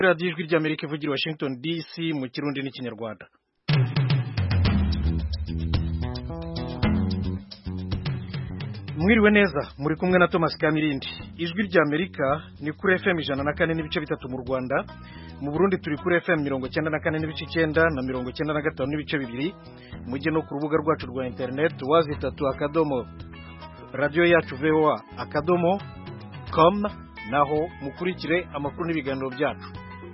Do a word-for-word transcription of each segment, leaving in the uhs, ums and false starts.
radiyo ijwi ry'Amerika ivugira Washington D C mu Kirundi n'Ikinyarwanda. Mwiriwe neza, muri kumwe na Thomas Kamirindi. Ijwi ry'Amerika ni kuri F M ijana na kane n'ibice bitatu mu Rwanda, mu Burundi turi kuri F M mirongo cyenda na kane n'ibice icyenda na mirongo cyenda na gatanu n'ibice bibiri, mujye no ku rubuga rwacu rwa internet wazi tatu akadomo radio yacu V O A akadomo com, naho mukurikire amakuru n'ibiganiro byacu.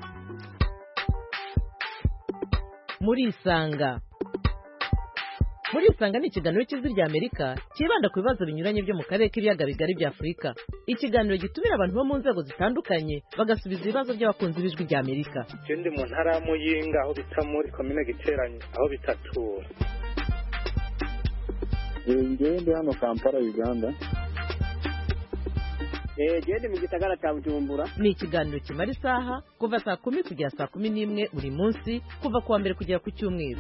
Muri isanga Muri isanga ni ikiganiro cy'Ijwi ry'Amerika kibanda ku bibazo binyuranye byo mu karere k'ibiyaga bigari bya Afurika. Ikiganiro gitumira abantu bo mu nzego zitandukanye bagasubiza ibibazo by'abakunzi b'Ijwi ry'Amerika. Ndi mu ntara ya Muyinga aho bita muri commune Giteranye aho bitatura. Ngiye ndi hano Kampala Uganda. Eh gende mu gisagara cya Bujumbura. Ni ikiganiro kimara isaha kuva saa kumi kugera saa kumi n'imwe buri munsi kuva kuwa mbere kugera ku cyumweru.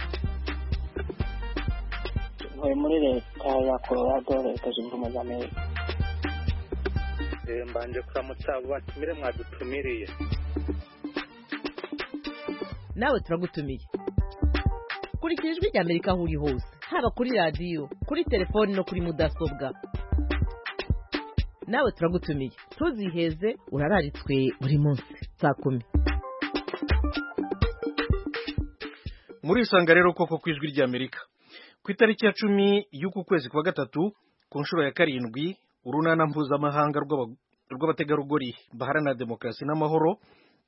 Muri leta ya Colorado leta zunze ubumwe za Amerika. Eh mbanje kuramutsa batumire mwadutumiriye. Nawe turagutumiye. Kurikira Ijwi ry'Amerika aho uri hose, haba kuri radio, kuri telefoni no kuri mudasobwa. Nawe turagutumiye. Tuziheze urararitswe buri munsi saa kumi. Muri isanga rero koko ku Ijwi ry'Amerika. Ku itariki ya cumi y'uku kwezi kwa gatatu ku nshuro ya karindwi urunana mpuzamahanga rw'abategarugori baharanira demokarasi n'amahoro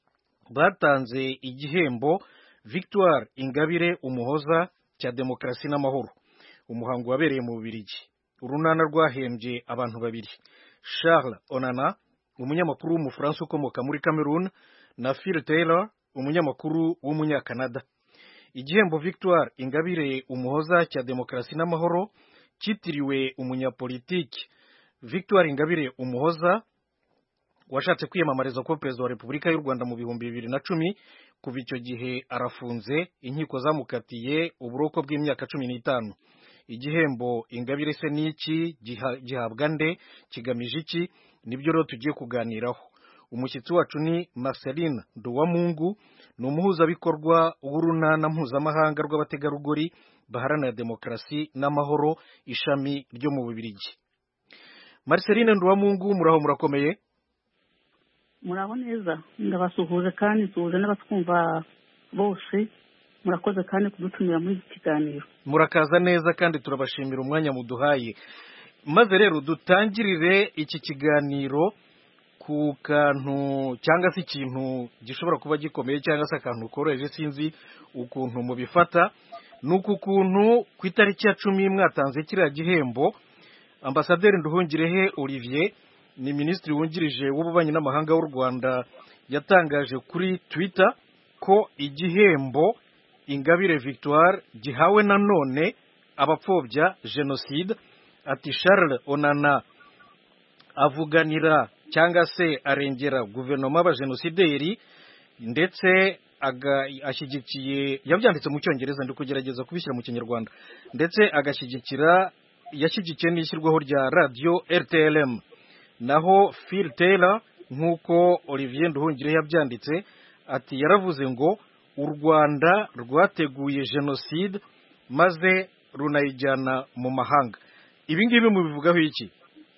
batanze igihembo Victoire Ingabire Umuhoza cya demokarasi n'amahoro. Umuhango wabereye mu Bubiligi. Urunana rwahembye abantu babiri, Charles Onana, umunyamakuru w'umufaransa ukomoka muri Cameroon, na Phil Taylor, umunyamakuru w'umunyakanada. Igihembo Victoire Ingabire Umuhoza cya demokarasi n'amahoro cyitiriwe umunyapolitiki Victoire Ingabire Umuhoza washatse kwiyamamariza kuba perezida wa Repubulika y'u Rwanda mu bihumbi bibiri na cumi. Kuva icyo gihe arafunze, inkiko zamukatiye uburoko bw'imyaka cumi n'itanu. Igihembo Ingabire se n'iki, gihabwa nde, kigamije iki? Nibyo rero tugiye kuganiraho. Umushyitsi wacu ni Marceline Nduwamungu, ni umuhuzabikorwa w'urunana mpuzamahanga rw'abategarugori baharanira demokarasi n'amahoro ishami ryo mu Bubiligi. Marceline Nduwamungu, muraho murakomeye? Muraho neza, ndabasuhuje kandi nsuhuje n'abatwumva bose. Murakoze kandi kudutumira muri iki kiganiro. Murakaza neza kandi turabashimira umwanya muduhaye. Maze rero dutangirire iki kiganiro ku kantu cyangwa se ikintu gishobora kuba gikomeye cyangwa se akantu koroheje, sinzi ukuntu mubifata. Nuko kuntu ku itariki ya cumi mwatanze kiriya gihembo, Ambasaderi Nduhungirehe Olivier, ni minisitiri wungirije w'ububanyi n'amahanga w'u Rwanda, yatangaje kuri Twitter ko igihembo Ingabire Victoire gihawe nanone abapfobya jenoside. Ati Charles Onana avuganira cyangwa se arengera guverinoma y'abajenosideri, ndetse ashyigikiye, yabyanditse mu Cyongereza ndi kugerageza kubishyira mu Kinyarwanda, ndetse agashyigikira, yashyigikiye n'ishyirwaho rya radio R T L M. Naho Phil Taylor, nk'uko Olivier Nduhungirehe yabyanditse, ati yaravuze ngo u Rwanda rwateguye jenoside maze runayijyana mu mahanga. Ibi ngibi mubivugaho iki?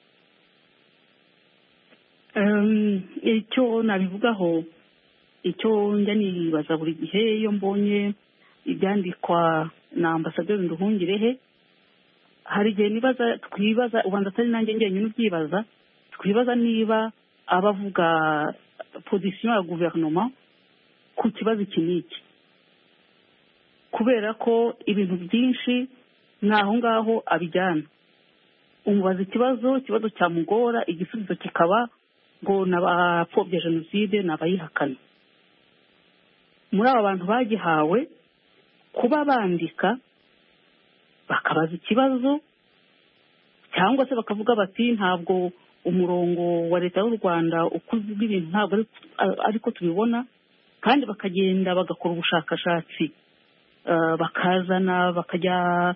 Um, icyo nabivugaho, icyo njya nibaza buri gihe iyo mbonye ibyandikwa na Ambasaderi Nduhungirehe, hari igihe nibaza, twibaza, ubanza atari nanjye njyenyine ubyibaza, twibaza niba abavuga position ya guverinoma ku kibazo iki n'iki, kubera ko ibintu byinshi naho ngaho abijyana. Umubaza ikibazo, ikibazo cyamugora, igisubizo kikaba ngo n'abapfobya jenoside n'abayihakana. Muri aba bantu bagihawe, kuba bandika bakabaza ikibazo cyangwa se bakavuga bati ntabwo umurongo wa leta y'u Rwanda ukuze ibintu ntabwo ariko tubibona, kandi bakagenda bagakora ubushakashatsi, uh, bakazana bakajya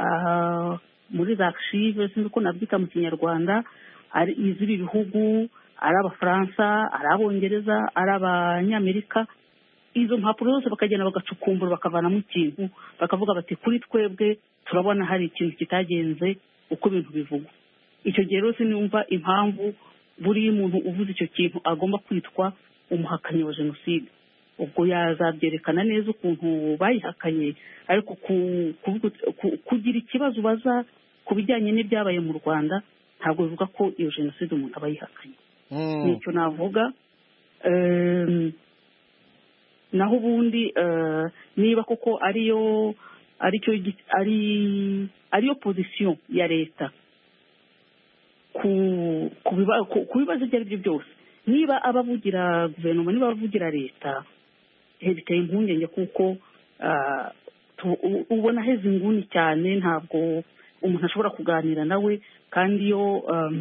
uh, muri za archive, sinzi ko nabyita mu Kinyarwanda, ari iz'ibi bihugu ari abafaransa ari abongereza ari abanyamerika, izo mpapuro zose bakagenda bagacukumbura bakavanamo ikintu bakavuga bati kuri twebwe turabona hari ikintu kitagenze uko ibintu bivugwa. Icyo gihe rero sinumva impamvu buri muntu uvuze icyo kintu agomba kwitwa umuhakanyi wa jenoside. Ubwo yazabyerekana neza ukuntu bayihakanye, ariko kugira ikibazo baza ku bijyanye n'ibyabaye mu Rwanda ntabwo bivuga ko iyo jenoside umuntu aba yihakanye. Nicyo navuga. Naho ubundi niba koko ariyo aricyo ari ariyo pozisiyo ya leta ku bibazo ibyo ari byo byose, niba abavugira guverinoma niba abavugira leta biteye impungenge kuko ubona heza inguni cyane, ntabwo umuntu ashobora kuganira nawe kandi iyo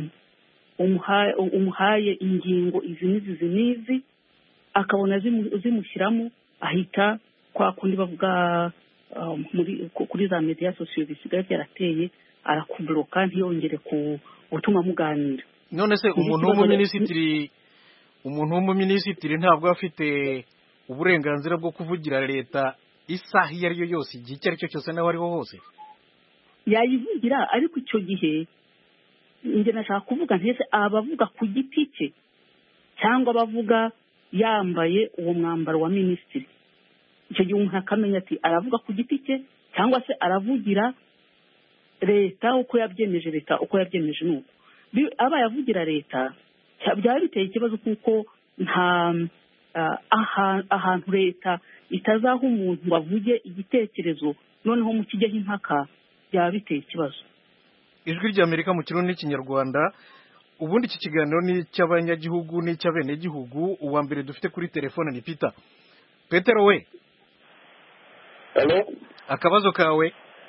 umuhaye ingingo izi n'izi izi n'izi akabona zimushyiramo ahita kwa kundi bavuga kuri za media sosiyo bisigaye byarateye arakuburoka ntiyongere gutuma muganira. None se umuntu w'umuminisitiri umuntu w'umuminisitiri ntabwo afite uburenganzira bwo kuvugira leta isaha iyo ari yo yose igihe icyo ari cyo cyose naho ariho hose? Yayivugira, ariko icyo gihe njye nashaka kuvuga ntese abavuga ku giti cye cyangwa abavuga yambaye uwo mwambaro wa minisitiri. Icyo gihe umuntu akamenya ati aravuga ku giti cye cyangwa se aravugira leta uko yabyemeje leta uko yabyemeje nuko aba yavugira leta. Byaba biteye ikibazo kuko nta ahantu leta itazaha umuntu ngo avuge igitekerezo noneho mu kijyaho impaka, byaba biteye ikibazo. Ijwi ry'Amerika mu Kirundi n'Ikinyarwanda. Ubundi iki kiganiro ni icy'abanyagihugu n'icy'abenegihugu. Uwa mbere dufite kuri telefone ni Peter. Peter we. Hello. Akabazo kawe?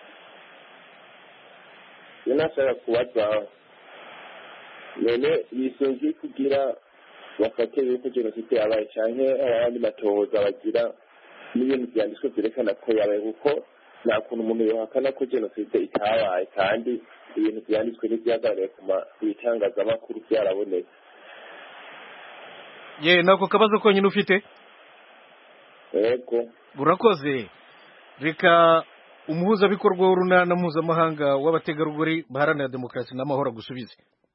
Nashaka kubaza none yisongi kugira bafate yuko jenoside yabaye cyane abandi matoza bagira n'ibintu byanditswe byerekana ko yabaye, kuko nta kuntu umuntu yohakana ko jenoside itabaye kandi ibintu byanditswe n'ibyagaragaye ku bitangazamakuru byarabonetse. Ye nako kabazo konyine ufite? Yego. Urakoze. Reka umuhuzabikorwa w'urunana mpuzamahanga w'abategarugori baharanira demokarasi n'amahoro gusubize.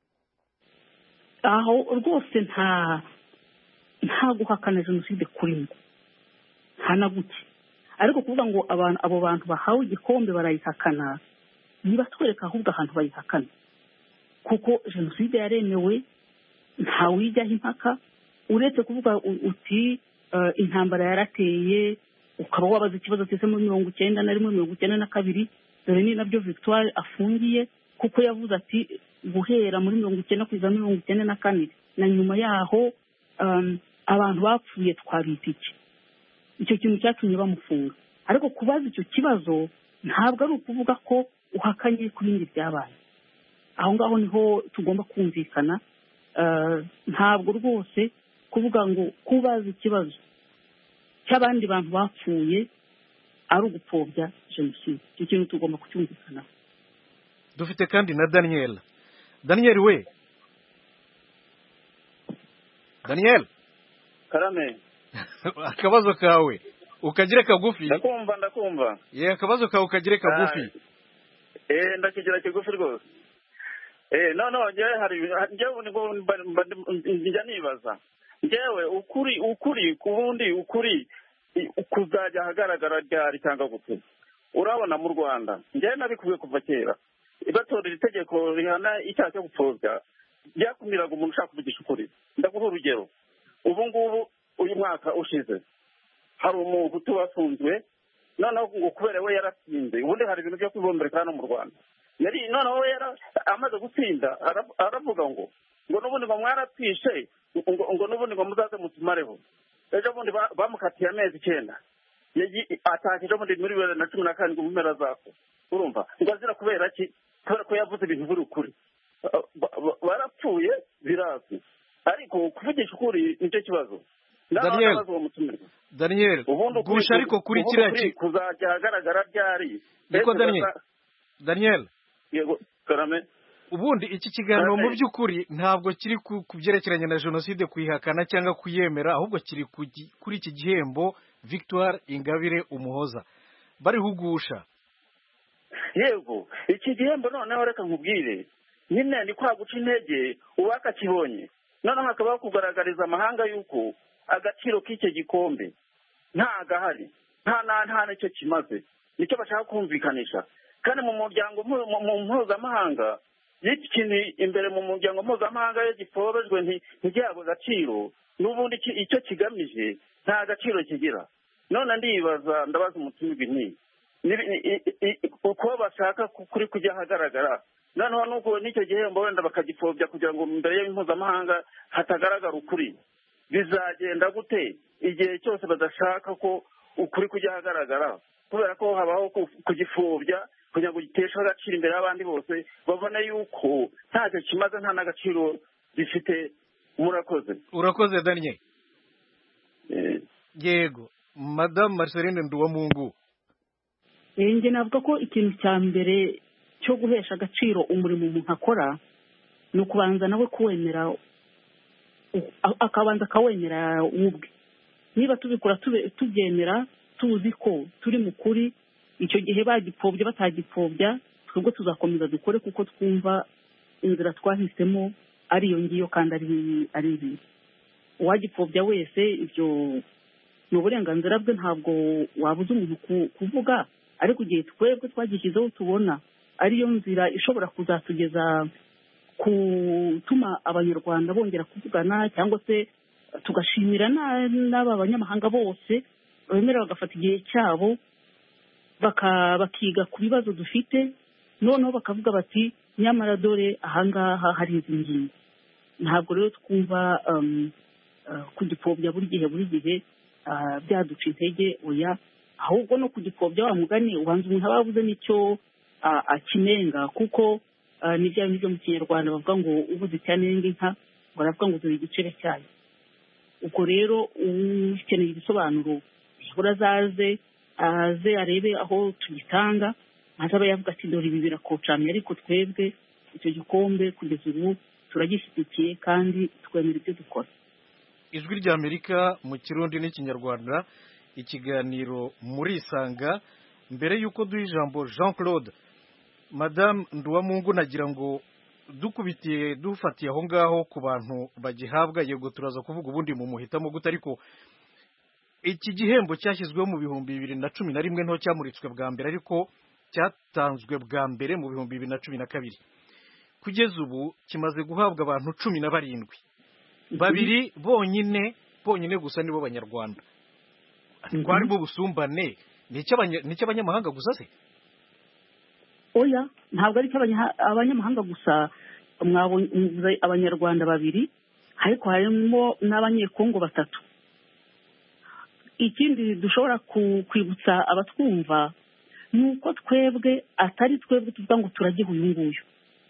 Aho rwose nta nta guhakana jenoside kurimo nta na guke, ariko kuvuga ngo abantu abo bantu bahawe igikombe barayihakana niba twereka ahubwo ahantu bayihakana, kuko jenoside yaremewe nta wijyaho impaka uretse kuvuga uti intambara yarateye ukaba wabaza ikibazo cyose muri mirongo icyenda na rimwe mirongo icyenda na kabiri. Dore ni nabyo Victoire afungiye kuko yavuze ati guhera muri mirongo icyenda kugeza mirongo icyenda na kane na nyuma yaho abantu bapfuye twabita iki. Icyo kintu cyatumye bamufunga, ariko kubaza icyo kibazo ntabwo ari ukuvuga ko uhakanye ku bindi byabaye. Aho ngaho niho tugomba kumvikana. Ntabwo rwose kuvuga ngo kubaza ikibazo cy'abandi bantu bapfuye ari ugupfobya jenoside. Icyo kintu tugomba kucyumvikana. Dufite kandi na Daniel. Daniel we. Daniel. Karame. Akabazo kawe ukagire kagufi. Ndakumva ndakumva. Ye akabazo kawe ukagire kagufi. Eh ndakigira kigufi rwose. Eh no no nje hari njewe ngo njya nibaza. Njewe ukuri ukuri kubundi ukuri kuzajya hagaragara ryari cyangwa gute. Urabona mu Rwanda nje nabikubiye kuva kera. Ibatorera itegeko rihana icyaha cyo gupfobya byakumiraga umuntu ushaka kuvugisha ukuri. Ndaguha urugero. Ubu ngubu uyu mwaka ushize hari umuntu tubafunzwe noneho ngo kubera we yaratsinze. Ubundi hari ibintu byo kwibombereka hano mu Rwanda. Yari noneho we yara amaze gutsinda aravuga ngo ngo n'ubundi ngo mwaratwishe ngo ngo n'ubundi ngo muzaze mutumareho. Ejo bundi bamukatiye amezi icyenda. Atakije muri muri bibiri na cumi na karindwi mu mpera zako. Urumva ngo azira kubera ki? Kubera ko yavuze ibintu biri ukuri. Barapfuye birazwi, ariko kuvugisha ukuri nicyo kibazo. Daniel Daniel gusha ariko kuri kiriya ki kuzajya hagaragara ryari. Niko Daniel Daniel yego karame ubundi iki kiganiro mu by'ukuri ntabwo kiri ku byerekeranye na jenoside kuyihakana cyangwa kuyemera, ahubwo kiri kuri iki gihembo Victoire Ingabire Umuhoza barihugusha. Yego, iki gihembo noneho reka nkubwire, nyine ni kwa guca intege uwakakibonye, noneho hakaba kugaragariza amahanga yuko agaciro k'icyo gikombe nta gahari, nta nta n'icyo kimaze, nicyo bashaka kumvikanisha. Kandi mu muryango mpuzamahanga y'iki kintu imbere mu muryango mpuzamahanga iyo gipfobejwe ntigihabwe agaciro, n'ubundi icyo kigamije nta gaciro kigira. None ndibaza ndabaza umutima ibintu uko bashaka kuri kujya ahagaragara, noneho n'ubwo n'icyo gihembo wenda bakagipfobya kugira ngo imbere y'impuzamahanga hatagaragara ukuri, bizagenda gute igihe cyose badashaka ko ukuri kujya ahagaragara? Kubera ko habaho kugipfobya kugira ngo giteshe agaciro imbere y'abandi bose, babone yuko ntacyo kimaze, nta n'agaciro gifite. Murakoze. Urakoze Daniel. Yego, Madame Marceline Nduwamungu. Nge navuga ko ikintu cya mbere cyo guhesha agaciro umurimo umuntu akora ni ukubanza nawe kuwemera, akabanza akawemera ubwe. Niba tubikora tubyemera tuzi ko turi mu kuri, icyo gihe bagipfobya batagipfobya twebwe tuzakomeza dukore kuko twumva inzira twahisemo ari iyo ngiyo kandi ari ari ibi. Uwagipfobya wese ibyo ni uburenganzira bwe, ntabwo wabuza umuntu kuvuga, ariko igihe twebwe twagishyizeho tubona ariyo nzira ishobora kuzatugeza gutuma abanyarwanda bongera kuvugana, cyangwa se tugashimira n'aba banyamahanga bose bemera bagafata igihe cyabo bakiga ku bibazo dufite, noneho bakavuga bati nyamara dore ahangaha hari izi ngingo. Ntabwo rero twumva kugipfobya buri gihe buri gihe byaduca intege, oya, ahubwo no kugipfobya wa mugani ubanza umuntu aba yavuze n'icyo akinenga, kuko ni bya bindi byo mu kinyarwanda bavuga ngo ubuze icyanenga inka baravuga ngo dore igicere cyayo. Ubwo rero ukeneye ibisobanuro nibura azaze aze arebe aho tugitanga, maze aba yavuga ati dore ibi birakocamye, ariko twebwe icyo gikombe kugeza ubu turagishyigikiye kandi twemera ibyo dukora. Ijwi ry'Amerika mu Kirundi n'Ikinyarwanda, ikiganiro Murisanga. Mbere y'uko duha ijambo Jean Claude, Madame Nduwamungu, nagira ngo dukubitiye dufatiye aho ngaho ku bantu bagihabwa, yego turaza kuvuga ubundi mu muhitamo gute, ariko iki gihembo cyashyizweho mu bihumbi bibiri na cumi na rimwe nto cyamuritswe bwa mbere, ariko cyatanzwe bwa mbere mu bihumbi bibiri na cumi na kabiri. Kugeza ubu kimaze guhabwa abantu cumi na barindwi, babiri bonyine bonyine gusa nibo Banyarwanda. Twari mu busumbane, ni icy'abanyamahanga gusa se? Oya, ntabwo ari icy'abanyamahanga gusa. Mwabonye Abanyarwanda babiri, ariko harimo n'Abanyekongo batatu. Ikindi dushobora kwibutsa abatwumva ni uko twebwe atari twebwe tuvuga ngo turagiha uyu nguyu.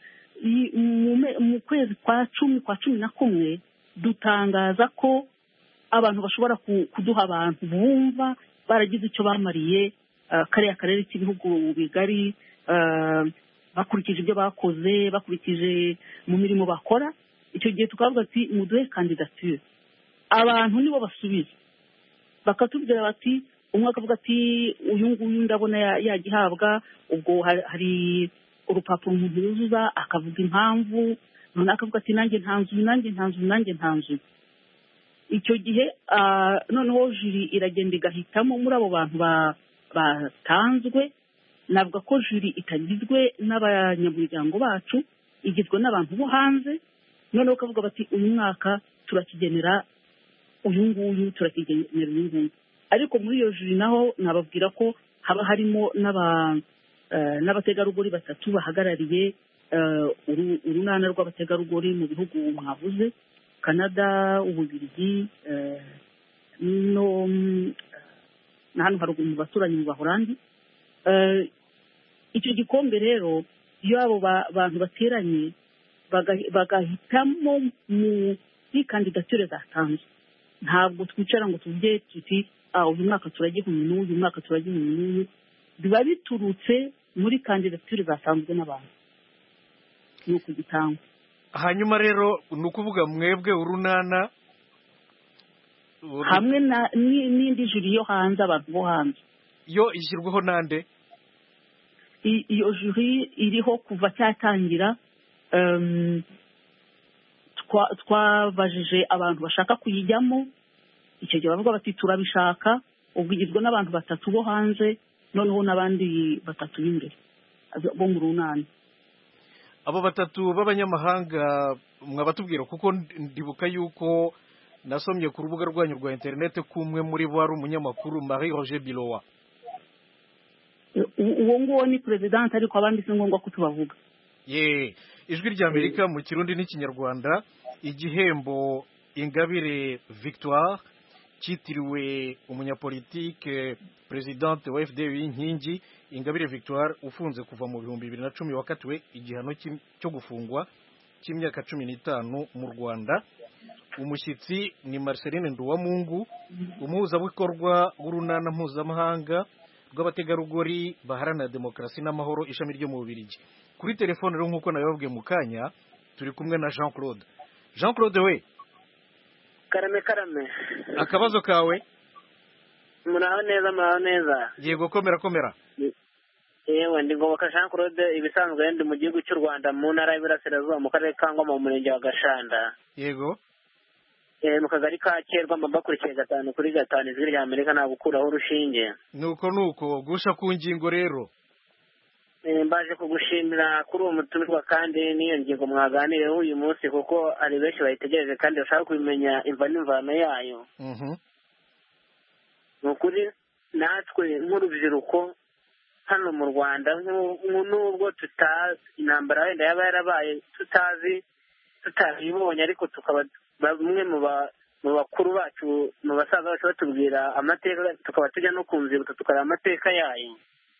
Mu kwezi kwa cumi kwa cumi na kumwe dutangaza ko abantu bashobora kuduha abantu bumva baragize icyo bamariye kariya karere k'ibihugu bigari, bakurikije ibyo bakoze, bakurikije mu mirimo bakora. Icyo gihe tukavuga ati muduhe kandidatire, abantu nibo basubiza bakatubwira bati, umwe akavuga ati uyu nguyu ndabona yagihabwa, ubwo hari urupapuro umuntu yuzuza akavuga impamvu, noneho akavuga ati nanjye ntanzu nanjye ntanzu nanjye ntanzu. Icyo gihe noneho juri iragenda igahitamo muri abo bantu batanzwe. Navuga ko juri itagizwe n'abanyamuryango bacu, igizwe n'abantu bo hanze, noneho ukavuga bati uyu mwaka turakigenera uyu nguyu, turakigenera uyu nguyu. Ariko muri iyo juri naho nababwira ko haba harimo n'abategarugori batatu bahagarariye urunana rw'abategarugori mu bihugu mwavuze, Canada, Ububiligi, no na hano haruguru mu baturanyi mu Bahorandi. Icyo gikombe rero iyo abo bantu bateranye bagahitamo muri kandidatire zatanzwe, ntabwo twicara ngo tuvuge tuti uyu mwaka turagiha uyu n'uyu, uyu mwaka turagiha uyu n'uyu. Biba biturutse muri kandidatire zatanzwe n'abantu. ni uku gitangwa. hanyuma rero ni ukuvuga mwebwe urunana hamwe na ni- n'indi juri yo hanze, abantu bo hanze. yo ishyirwaho nande? I- iyo juri iriho kuva cyatangira. em, twa- twabajije abantu bashaka kuyijyamo, icyo gihe bavuga bati turabishaka. ubwo igizwe n'abantu batatu bo hanze, noneho n'abandi batatu b'imbere bo mu runani. abo batatu b'abanyamahanga mwabatubwira, kuko ndibuka yuko nasomye ku rubuga rwanyu rwa interineti ko umwe muri bo ari umunyamakuru, Marie Roger Bilowa. U- uwo nguwo ni perezidanti, ariko abandi si ngombwa ko tubavuga. ye ijwi ry'Amerika mu kirundi n'ikinyarwanda. igihembo Ingabire Victoire cyitiriwe umunyapolitike presidente wa F D U y'inkingi Ingabire Victoire ufunze kuva mu bihumbi bibiri na cumi wakatiwe igihano cy'im- cyo gufungwa cy'imyaka cumi n'itanu mu Rwanda. Umushyitsi ni Marceline Nduwamungu, umuhuzabikorwa w'urunana mpuzamahanga rw'abategarugori baharanira demokarasi n'amahoro ishami ryo mu Bubiligi. Kuri telefone rero nk'uko nabibabwiye mu kanya turi kumwe na Jean Claude. Jean Claude we, karame karame, akabazo kawe? muraho neza muraho neza. Yego, komera komera. yewe ndi Ngoboka Jean Claude, ibisanzwe ndi mu gihugu cy'u Rwanda mu ntara y'Iburasirazuba mu karere ka Ngoma mu murenge wa Gashanda, Yego. eh mu kagari ka Kerwa mbakurikiye gatanu kuri gatanu ijwi rya Amerika nta gukuraho urushinge. Nuko nuko gusha ku ngingo rero. Eh, mbaje kugushimira kuri uwo mutumirwa kandi n'iyo ngingo mwaganireho uyu munsi, kuko ari benshi bayitegereje kandi bashaka kubimenya imva n'imvano yayo. Mhm. Ni ukuri natwe nk'urubyiruko hano mu Rwanda, nk'u- nubwo tutazi intambara wenda yaba yarabaye tutazi tutabibonye, ariko tukaba bamwe mu ba- mu bakuru bacu, mu basaza bacu batubwira amateka, tukaba tujya no ku nzibutso tukareba amateka yayo.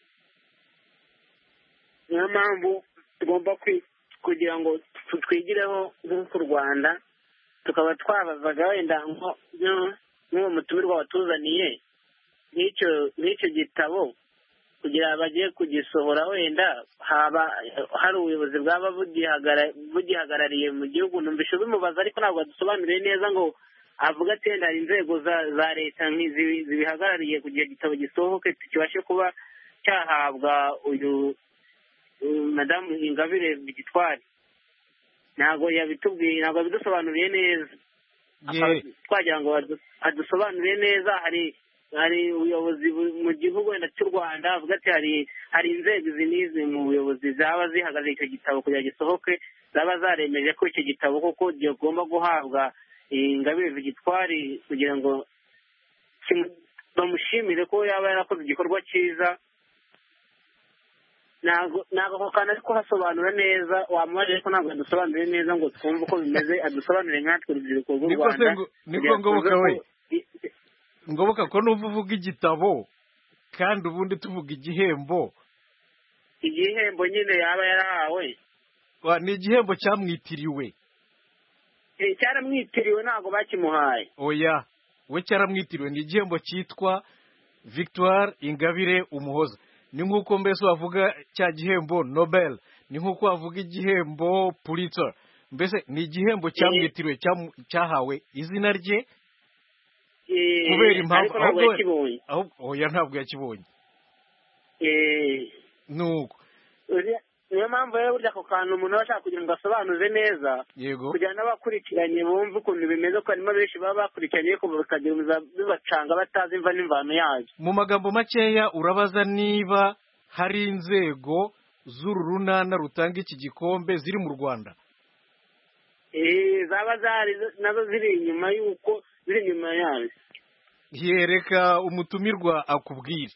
niyo mpamvu tugomba kwi- kugira ngo tu- twigireho nk'uko u Rwanda, tukaba twabazaga wenda nko- nko- nk'uwo mutumirwa watuzaniye nk'icyo nk'icyo gitabo, kugira bagiye kugisohora wenda haba hari ubuyobozi bwaba bugihagara- bugihagarariye mu gihugu. Numvise bimubaza ariko ntabwo adusobanuriye neza ngo avuga ati wenda hari inzego za za leta nk'izi zibihagarariye kugira igitabo gisohoke kibashe kuba cyahabwa uyu uyu madamu Ingabire Victoire. Ntabwo yabitubwiye, ntabwo yabidusobanuriye neza. Akaba Ye, twagira ngo adu- adusobanurire neza. hari hari ubuyobozi bu- mu gihugu wenda cy'u Rwanda avuga ati hari hari inzego izi n'izi mu buyobozi zaba zihagarariye icyo gitabo kugira gisohoke, zaba zaremeje ko icyo gitabo koko gigomba guhabwa Ingabire Victoire kugira ngo kimu- bamushimire ko yaba yarakoze igikorwa cyiza. ntabwo ntabwo ako kantu ari kuhasobanura neza, wamubaje ariko ntabwo adusobanuriye neza ngo twumve uko bimeze, adusobanurire nkatwe urubyiruko rw'u niko se Rwanda. ngo- kugira niko ngo Ngoboka twumve we. ko- i- Ngoboka ko nuva uvuga igitabo kandi ubundi tuvuga igihembo. igihembo nyine yaba yarahawe. Wa, ni igihembo cyamwitiriwe. Eh, cyaramwitiriwe ntabwo bakimuhaye. Oya, we cyaramwitiriwe, ni igihembo cyitwa Victoire Ingabire Umuhoza. Ni nk'uko mbese wavuga cya gihembo Nobel, ni nk'uko wavuga igihembo Pulitzer. Mbese ni igihembo cyamwitiriwe, cyamu- cyahawe izina rye Eh, kubera impamvu. ariko ntabwo ahubwo- yakibonye. ahubwo- oya, ntabwo yakibonye. Eh, Nuko uriya- niyo mpamvu rero burya ako kantu umuntu aba ashaka kugira ngo asobanuze neza, yego. kugira ngo n'abakurikiranye bumve ukuntu bimeze, ko harimo benshi baba bakurikiranye ariko bikagira biza- bibacanga batazi imva n'imvano yayo. Mu magambo makeya urabaza niba hari inzego z'uru runana rutanga iki gikombe ziri mu Rwanda. Eh, zaba zari nazo ziri inyuma y'uko ziri inyuma yayo. Yereka umutumirwa akubwire.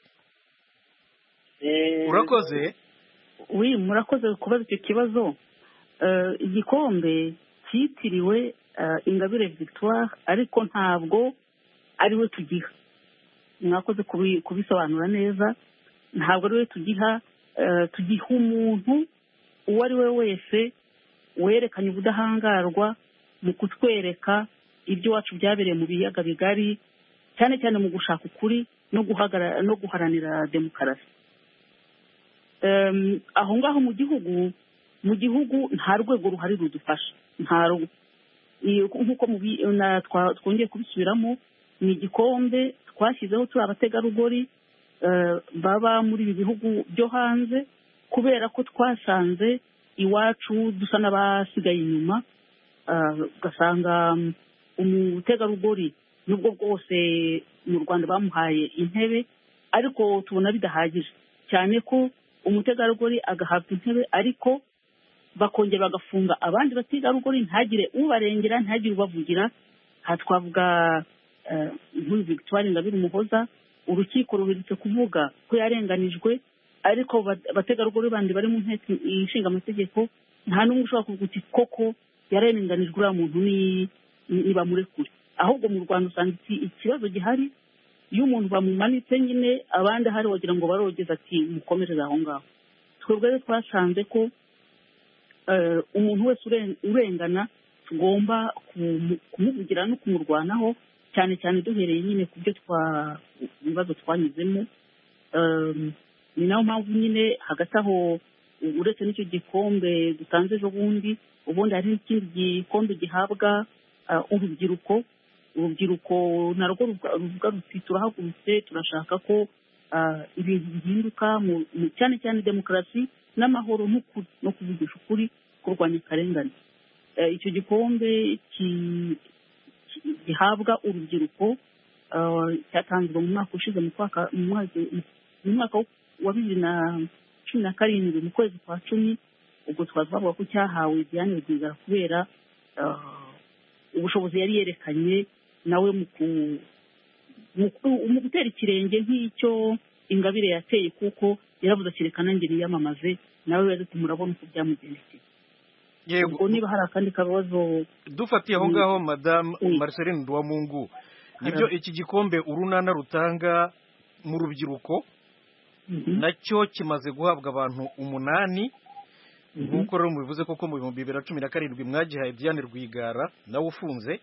Eh, Urakoze. wi murakoze kubaza icyo kibazo. Eh, igikombe cyitiriwe eh, Ingabire Victoire, ariko ntabwo ari we tugiha. Mwakoze kubi- kubisobanura neza. Ntabwo ari we tugiha, eh, tugiha umuntu uwo ari we wese werekanye ubudahangarwa mu kutwereka ibyo iwacu byabereye mu biyaga bigari, cyane cyane mu gushaka ukuri no guhagarara no guharanira demokarasi. Em, aho ngaho mu gihugu mu gihugu nta rwego ruhari rudufasha nta nk'uko twongeye kubisubiramo ni igikombe twashyizeho turi abategarugori baba muri ibi bihugu byo hanze kubera ko twasanze iwacu dusa n'abasigaye inyuma ugasanga umutegarugori nubwo bwose mu Rwanda bamuhaye intebe ariko tubona bidahagije cyane ko umutegarugori agahabwa intebe ariko bakongera bagafunga abandi bategarugori ntagire ubarengera ntagire ubavugira aha twavuga nk'uyu Victoire Ingabire Umuhoza urukiko ruherutse kuvuga ko yarenganijwe ariko abategarugori bandi bari mu nteko ishinga amategeko nta n'umwe ushobora kuvuga uti koko yarenganijwe uriya muntu ni bamurekure ahubwo mu Rwanda usanga ikibazo gihari iyo umuntu bamumanitse nyine abandi ahari wagira ngo barogeza ati mukomereze aho ngaho twebwe rero twasanze ko umuntu wese urengana tugomba kumuvugira no kumurwanaho cyane cyane duhereye nyine ku byo ibibazo twanyuzemo ni nayo mpamvu nyine hagati aho uretse n'icyo gikombe dutanze ejo bundi ubundi hari n'ikindi gikombe gihabwa urubyiruko urubyiruko narwo ruvuga ruti turahagurutse turashaka ko ibintu bihinduka cyane cyane demokarasi n'amahoro no kuvugisha ukuri kurwanya akarengane icyo gikombe gihabwa urubyiruko cyatanzwe mu mwaka ushize mu mwaka wa bibiri na cumi na karindwi mu kwezi kwa cumi ubwo twavuga ko cyahawe Diane Rwigara kubera ubushobozi yari yerekanye nawe mu gutera ikirenge nk'icyo Ingabire yateye kuko yaravuze akerekana ngeri yiyamamaze nawe yazati murabona uko byamugendekeye yego niba hari akandi kabazo dufatiye aho ngaho Madame Marceline Nduwamungu nibyo iki gikombe urunana rutanga mu rubyiruko nacyo kimaze guhabwa abantu umunani nk'uko rero mubivuze koko mu bihumbi bibiri na cumi na karindwi mwagihaye Diane Rwigara nawe ufunze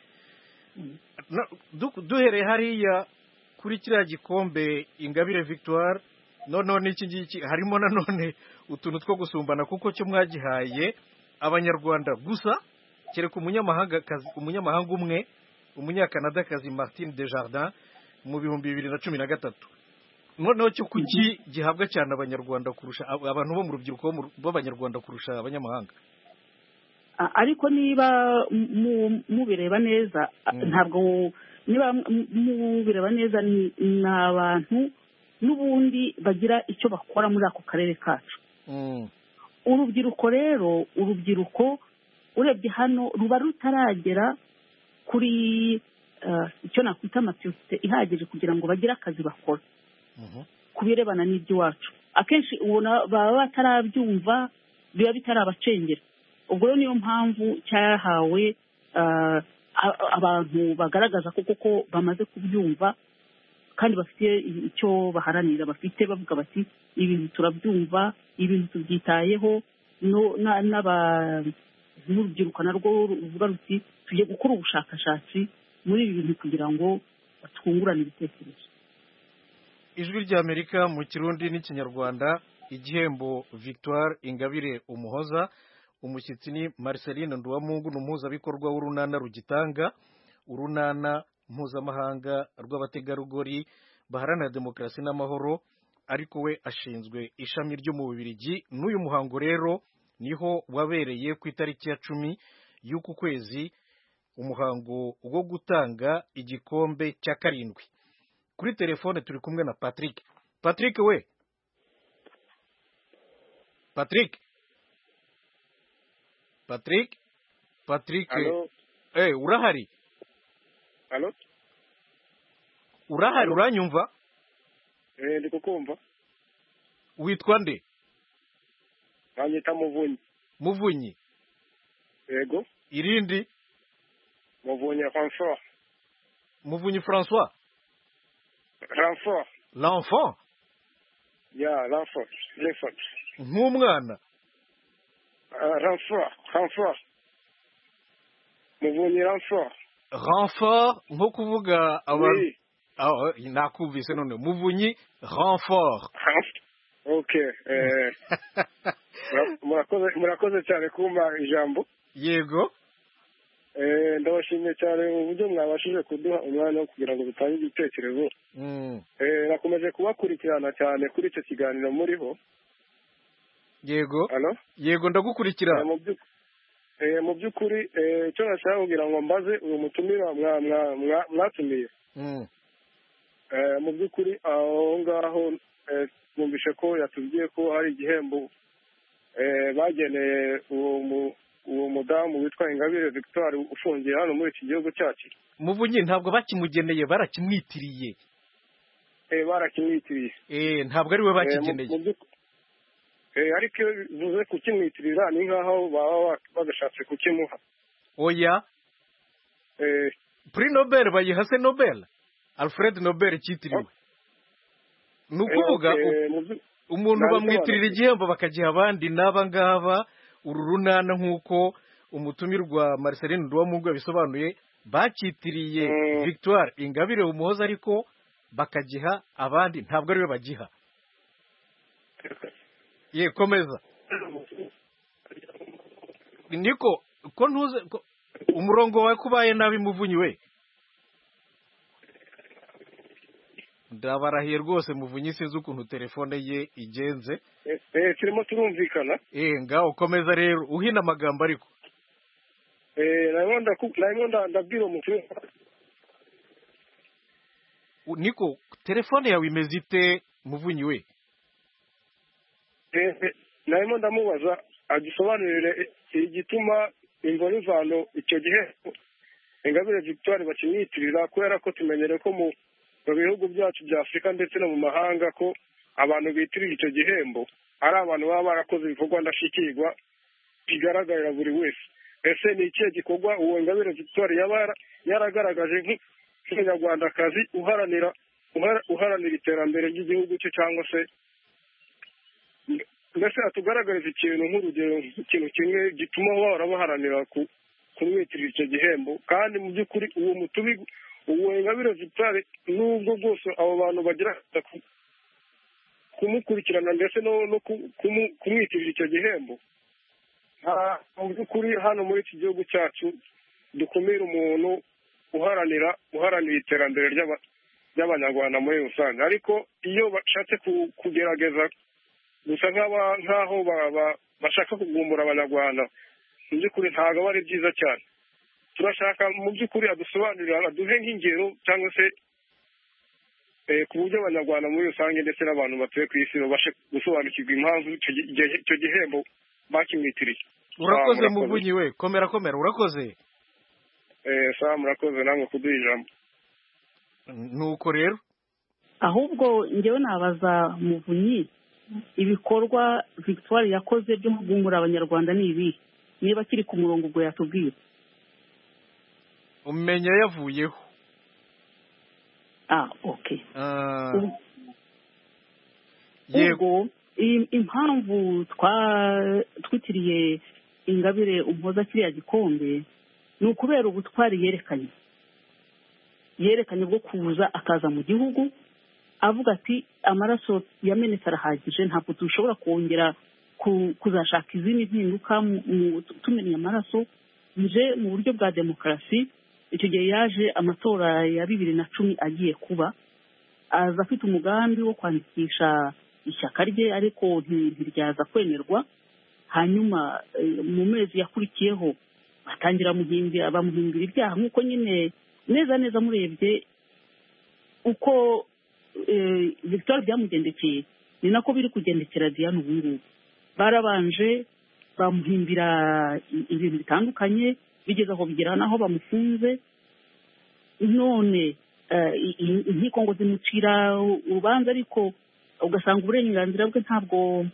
duhereye hariya kuri kiriya gikombe Ingabire Victoire noneho n'iki ngiki harimo nanone utuntu two gusumbana kuko cyo mwagihaye abanyarwanda gusa kereka umunyamahanga umunyamahanga umwe umunyakanadakazi Martine Desjardins mu bihumbi bibiri na cumi na gatatu noneho cyo kuki gihabwa cyane abanyarwanda kurusha abantu bo mu rubyiruko b'abanyarwanda kurusha abanyamahanga ariko niba mubireba neza ntabwo niba mubireba neza ni abantu n'ubundi bagira icyo bakora muri ako karere kacu urubyiruko rero urubyiruko urebye hano ruba rutaragera kuri icyo nakwita amaturite ihagije kugira ngo bagire akazi bakora ku birebana n'iby'iwacu akenshi ubona baba batarabyumva biba bitarabacengera ubwo rero niyo mpamvu cyahawe abantu bagaragaza ko koko bamaze kubyumva kandi bafite icyo baharanira bafite bavuga bati ibintu turabyumva ibintu tubyitayeho n'urubyiruko narwo ruvuga ruti tujye gukora ubushakashatsi muri ibi bintu kugira ngo twungurane ibitekerezo ijwi ry'Amerika mu Kirundi n'Ikinyarwanda igihembo Victoire Ingabire Umuhoza umushyitsi ni Marceline Nduwamungu n'umuhuzabikorwa w'urunana rugitanga urunana mpuzamahanga rw'abategarugori baharanira demokarasi n'amahoro ariko we ashinzwe ishami ryo mu Bubiligi n'uyu muhango rero niho wabereye ku itariki ya cumi y'uku kwezi umuhango wo gutanga igikombe cya karindwi kuri telefone turi kumwe na Patrick Patrick we Patrick Patrick Patrick eh urahari Allo urahari uranyumva eh ndiko kumva witwa nde Banyita Muvunyi Muvunyi yego irindi Muvunyi François Muvunyi François L'enfant L'enfant Yeah, l'enfant l'enfant nk'umwana Renfort Renfort Muvunyi Renfort Renfort nko kuvuga abantu ah nakumvise none Muvunyi Renfort Okay eh murakoze murakoze cyane kumpa ijambo. Yego. Eh, ndabashimiye cyane uburyo mwabashije kuduha umwanya wo kugira ngo dutange igitekerezo. Mm. Eh, nakomeje kubakurikirana cyane kuri icyo kiganiro muriho. Yego. Halo? Yego ndagukurikira. Eh, mu byu- eh, mu by'ukuri eh, icyo nashaka kugira ngo mbaze uyu mutumira mwa- mwa- mwa- mwatumiye. Mm. Eh, mu by'ukuri aho ngaho eh, numvise ko yatubwiye ko hari igihembo eh, bageneye uwo mu uwo mudamu witwa Ingabire Victoire ufungiye hano muri iki gihugu cyacu. Muvunyi ntabwo bakimugeneye barakimwitiriye. Eh, barakimwitiriye. Eh, ntabwo ari we bakigeneye. Eh, ariko iyo bivuze kukimwitirira ni nk'aho baba bagashatse kukimuha. Oya. Eh, Prix Nobel bayiha se Nobel. Alfred Nobel cyitiriwe. Nukuvuga umuntu bamwitirira igihembo bakagiha abandi naba ngaba ururunana nkuko umutumirwa Marceline Nduwamungu bisobanuye bakitiriye mm. Victoire Ingabire umuhoza ariko bakagiha abandi ntabwo ari we bagiha. Ye komeza. Niko ko ntuze ko, umurongo wa kubaye nabi Muvunyi we. Ndabarahiye rwose Muvunyi sinzi ukuntu telefone ye igenze. Eh, eh kirimo turumvikana. Eh nga ukomeza rero uhina amagambo ariko. Eh nayonda ku nayonda ndabwira umutwe. Niko telefone yawe imeze ite Muvunyi we? Eh nayimo ndamubaza agisobanurire igituma imvano icyo gihe Ingabire Victoire bakimwitirira kubera ko tumenyere ko mu mu bihugu byacu bya Afurika ndetse no mu mahanga ko abantu bitirira icyo gihembo ari abantu baba barakoze ibikorwa ndashikirwa bigaragarira buri wese. Ese ni ikihe gikorwa uwo Ingabire Victoire yaba yaragaragaje nk'umunyarwandakazi uharanira uharanira iterambere ry'igihugu cye cyangwa se mbese atugaragariza ikintu nk'urugero ikintu kimwe gituma bahora baharanira kumwitirira icyo gihembo kandi mu by'ukuri uwo mutubi uwo Ingabire Victoire nubwo bwose abo bantu bagira kumukurikirana ndetse no kumwitirira icyo gihembo mu by'ukuri hano muri iki gihugu cyacu dukumira umuntu uharanira uharanira iterambere ry'abanyarwanda muri rusange ariko iyo bashatse kugerageza gusa nk'aho bashaka kugumbura abanyarwanda mu by'ukuri ntabwo ari byiza cyane. Turashaka mu by'ukuri adusobanurira aduhe nk'ingero cyangwa se ku buryo abanyarwanda muri rusange ndetse n'abantu batuye ku isi babashe gusobanukirwa impamvu icyo gihembo bakimwitiriye. Urakoze Muvunyi we komera komera urakoze. Eh sawa murakoze namwe kuduha ijambo. Nuko rero ahubwo njyewe nabaza Muvunyi ibikorwa Victoire yakoze byo kugumbura abanyarwanda ni ibi niba kiri ku murongo ubwo yatubwira. Umenya yavuyeho. Ah okay. Ah. Uh, yego impamvu twa twitiriye Ingabire umuhoza kiriya gikombe ni ukubera ubutwari yerekanye yerekanye bwo kuza akaza mu gihugu avuga ati amaraso yamenetse arahagije ntabwo dushobora kongera kuzashaka izindi mpinduka tumenya amaraso nje mu buryo bwa demokarasi. Icyo gihe yaje amatora ya bibiri na cumi agiye kuba aza afite umugambi wo kwandikisha ishyaka rye ariko ntiryaza kwemerwa. Hanyuma mu mezi yakurikiyeho batangira muhimbira bamuhimbira ibyaha nk'uko nyine neza neza murebye uko Victoire byamugendekeye ni nako biri kugendekera Diane ubu ngubu. Barabanje bamuhimbira ibintu bitandukanye bigeze aho bigera naho bamufunze none inkiko ngo zimucira urubanza ariko ugasanga uburenganzira bwe ntabwo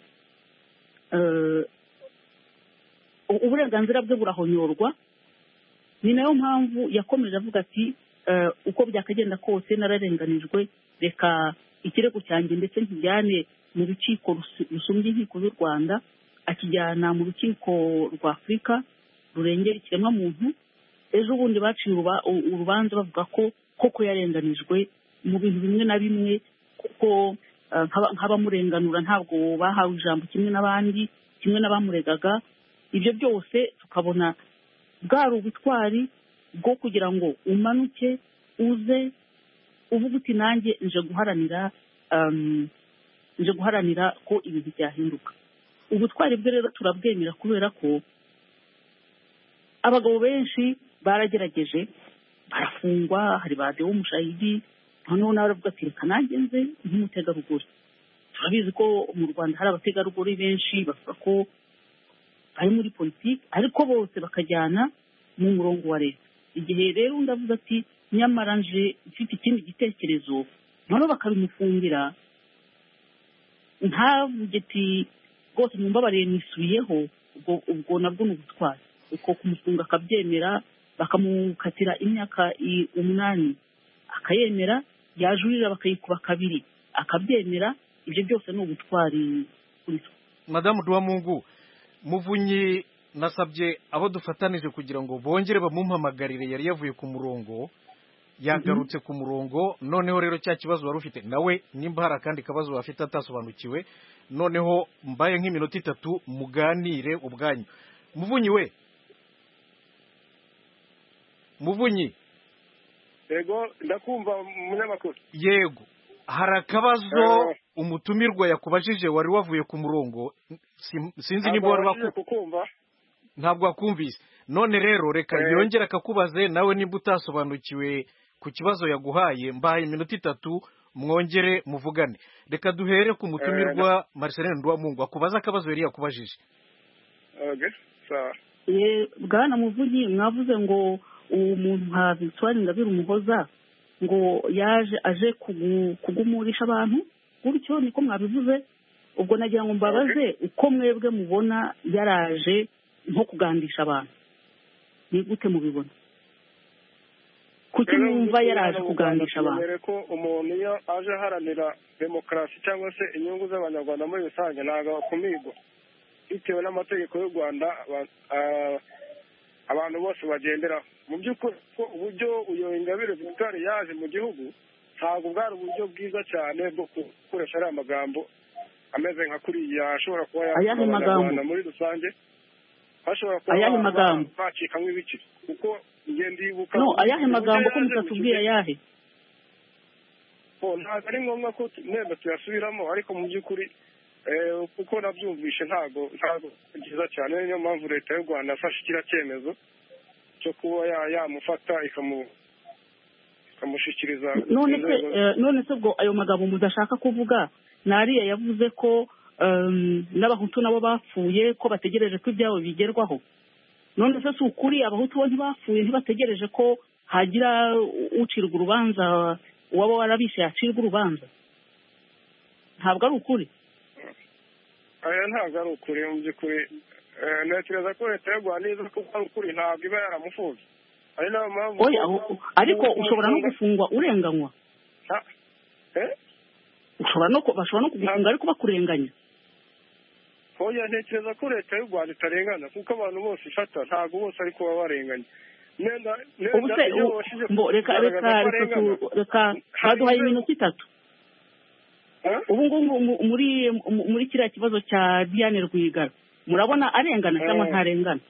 uburenganzira bwe burahonyorwa. Ni nayo mpamvu yakomeje avuga ati uko byakagenda kose nararenganijwe reka ikirego cyanjye ndetse nkijyane mu rukiko rusumbye inkiko z'u Rwanda akijyana mu rukiko rwa Afurika rurengera ikiremwamuntu. Ejo bundi baciye urubanza bavuga ko koko yarenganijwe mu bintu bimwe na bimwe kuko nk'abamurenganura ntabwo bahawe ijambo kimwe n'abandi kimwe n'abamuregaga ibyo byose tukabona bwari ubutwari bwo kugira ngo umanuke uze uvuga uti nanjye nje guharanira nje guharanira ko ibintu byahinduka. Ubutwari bwe rero turabwemera kubera ko abagabo benshi baragerageje barafungwa, hari ba Deo Mushayidi, noneho nawe aravuga ati reka nanjye nze nk'umutegarugori. Turabizi ko mu Rwanda hari abategarugori benshi bavuga ko bari muri politiki ariko bose bakajyana mu murongo wa leta. Igihe rero ndavuga ati nyamara nje mfite ikindi gitekerezo, noneho bakabimufungira, ntavuge ati rwose mumbabariye nisubiyeho, ubwo ubwo nabwo ni ubutwari. Uko kumufunga akabyemera, bakamukatira imyaka umunani akayemera, yajurira bakayikuba kabiri akabyemera, ibyo byose ni ubutwari kuri twe. Madamu Duwamungu, Muvunyi nasabye abo dufatanije kugira ngo bongere bamumpamagarire, yari yavuye ku murongo yagarutse ku murongo. Noneho rero cya kibazo wari ufite nawe, nimba hari akandi kabazo bafite atasobanukiwe, noneho mbaye nk'iminota itatu muganire ubwanyu. Muvunyi we, Muvunyi. Yego, ndakumva munyamakuru. Yego, hari akabazo umutumirwa yakubajije wari wavuye ku murongo, sinzi niba wari kukumva. Ntabwo wakumvise. None rero reka yongera akakubaze nawe nimba utasobanukiwe ku kibazo yaguhaye, mbaye iminota itatu mwongere muvugane. Reka duhere ku mutumirwa Marceline Duwamungu akubaza akabazo yari yakubajije. Okay, sawa. Ye bwana Muvunyi, mwavuze ngo umuntu nka Victoire Ingabire Umuhoza ngo yaje aje kugumurisha abantu, gutyo niko mwabivuze. Ubwo nagira ngo mbabaze uko mwebwe mubona yaraje nko kugandisha abantu, ni gute mubibona? Kuki mwumva yaraje kugandisha abantu? Ko umuntu iyo aje haranira demokarasi cyangwa se inyungu z'abanyarwanda muri rusange ntabwo bakumirwa bitewe n'amategeko y'u Rwanda abantu bose bagenderaho. Mu by'ukuri ko uburyo uyo Ingabire Victoire yaje mu gihugu ntabwo bwari uburyo bwiza cyane bwo gukoresha ariya magambo ameze nka kuriya ashobora kuba y'abanyarwanda muri rusange, ashobora kuba ayahe magambo bacikamwe ibiki kuko ngende yibuka no ayahe magambo ko mutatubwira yahe. Oh, ntabwo ari ngombwa ko nenda tuyasubiramo, ariko mu by'ukuri kuko nabyumvishe ntabwo ntabwo byiza cyane. Niyo mpamvu leta y'u Rwanda yafashe kiriya cyemezo cyo kuba yamufata ikamushyikiriza. None se none se ubwo ayo magambo mudashaka kuvuga nariya yavuze ko n'abahutu nabo bapfuye ko bategereje ko ibyabo bigerwaho. None se si ukuri abahutu bo ntibapfuye ntibategereje ko hagira ucirwa urubanza, uwaba warabishe yacirwa urubanza? Ntabwo ari ukuri. Aya ntabwo ari ukuri mu by'ukuri. Ntekereza ko leta y'u Rwanda izi ko ari ukuri ntabwo iba yaramufunze. Ari nayo mpamvu. Oya, ariko ushobora no gufungwa urenganywa. Eh? Ushobora no bashobora no kugufunga ariko bakurenganya. Oya, ntekereza ko leta y'u Rwanda itarengana kuko abantu bose ifata ntabwo bose ariko baba barenganya. Nenda nenda iyo washije mbo reka reka reka baduhaye iminota itatu. Ubu ngubu muri muri kiriya kibazo cya Diane Rwigara murabona arengana cyangwa ntarengana?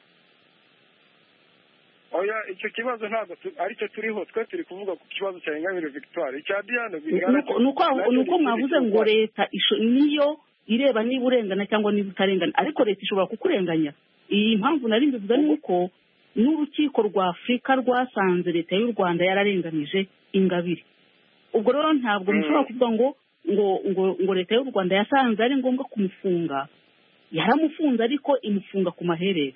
Oya, icyo kibazo ntabwo aricyo turiho, twe turi kuvuga ku kibazo cya Ingabire Victoire. Icya Diane Rwigara nuko nuko mwavuze ngo leta niyo ireba niba urengana cyangwa niba utarengana, ariko leta ishobora kukurenganya. Iyi mpamvu nari mbivuga ni uko n'urukiko rwa Afurika rwasanze leta y'u Rwanda yararenganije Ingabire. Ubwo rero ntabwo mushobora kuvuga ngo ngo ngo ngo leta y'u Rwanda yasanze ari ngombwa kumufunga. Yaramufunze ariko imufunga ku maherere.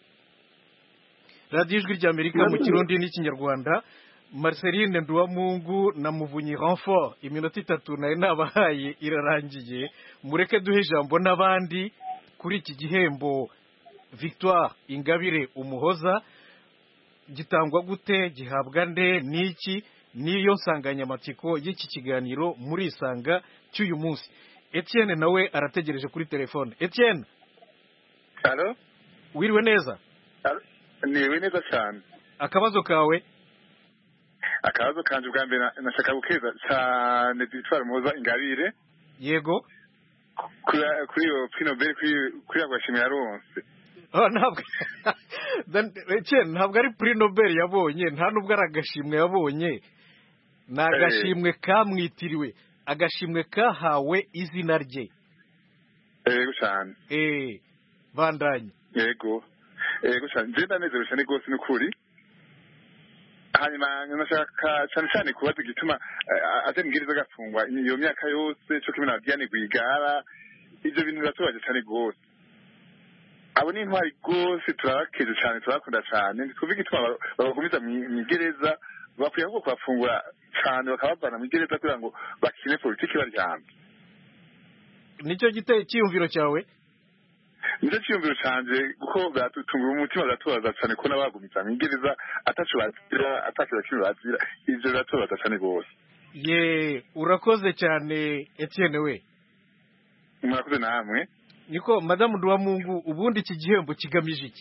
Radio Ijwi ry'Amerika mu Kirundi n'Ikinyarwanda. Marceline Duwamungu na Muvunyi Renfort, iminota itatu nayo nabahaye irarangiye. Mureke duhe ijambo n'abandi kuri iki gihembo Victoire Ingabire Umuhoza. Gitangwa gute, gihabwa nde, niki? Niyo nsanganyamatsiko y'iki kiganiro muri isanga cy'uyu munsi. Etienne nawe arategereje kuri telefone. Etienne. Allo? Wiriwe neza? Niwe neza cyane. Akabazo kawe? Akabazo kanje bwa mbere nashaka gukeza cyane Victoire Umuhoza Ingabire. Yego. kuri iyo prix Nobel kuri ako gashimwe yaronse ntabwo ntabwo ari prix Nobel yabonye nta nubwo ari agashimwe yabonye ni agashimwe kamwitiriwe agashimwe kahawe izina rye yego cyane eh bandanye yego yego cyane je ndanezerewe cyane rwose n'ukuri hanyuma nashaka cyane cyane kubaza igituma atembwiriza gafungwa iyo myaka yose cyo kimwe na Diane Rwigara ibyo bintu biratubaje cyane rwose abo ni intwari rwose turabakeje cyane turakunda cyane ntitwumve igituma babagumiza mu gereza bakwiye ahubwo kubafungura cyane bakabavana mu gereza kugira ngo bakine politiki baryamye nicyo giteye cyiyumviro cyawe nicyo cyiyumviro cyanjye kuko byatutungura umutima biratubaza cyane ko n'abagumiza mu gereza atacu bazira atacu bakiri bazira ibyo biratubaza cyane rwose ye urakoze cyane Etienne we murakoze namwe niko madamu Duwamungu ubundi iki gihembo kigamije iki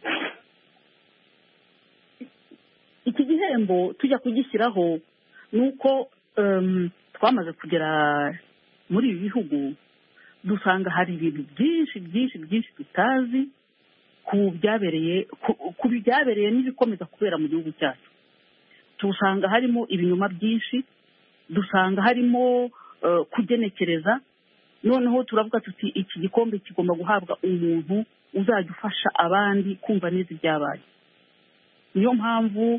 iki gihembo tujya kugishyiraho nuko twamaze kugera muri ibi bihugu dusanga hari ibintu byinshi byinshi byinshi tutazi ku byabereye ku byabereye n'ibikomeza kubera mu gihugu cyacu dusanga harimo ibinyoma byinshi dusanga harimo kugenekereza noneho turavuga tuti iki gikombe kigomba guhabwa umuntu uzajya ufasha abandi kumva neza ibyabaye niyo mpamvu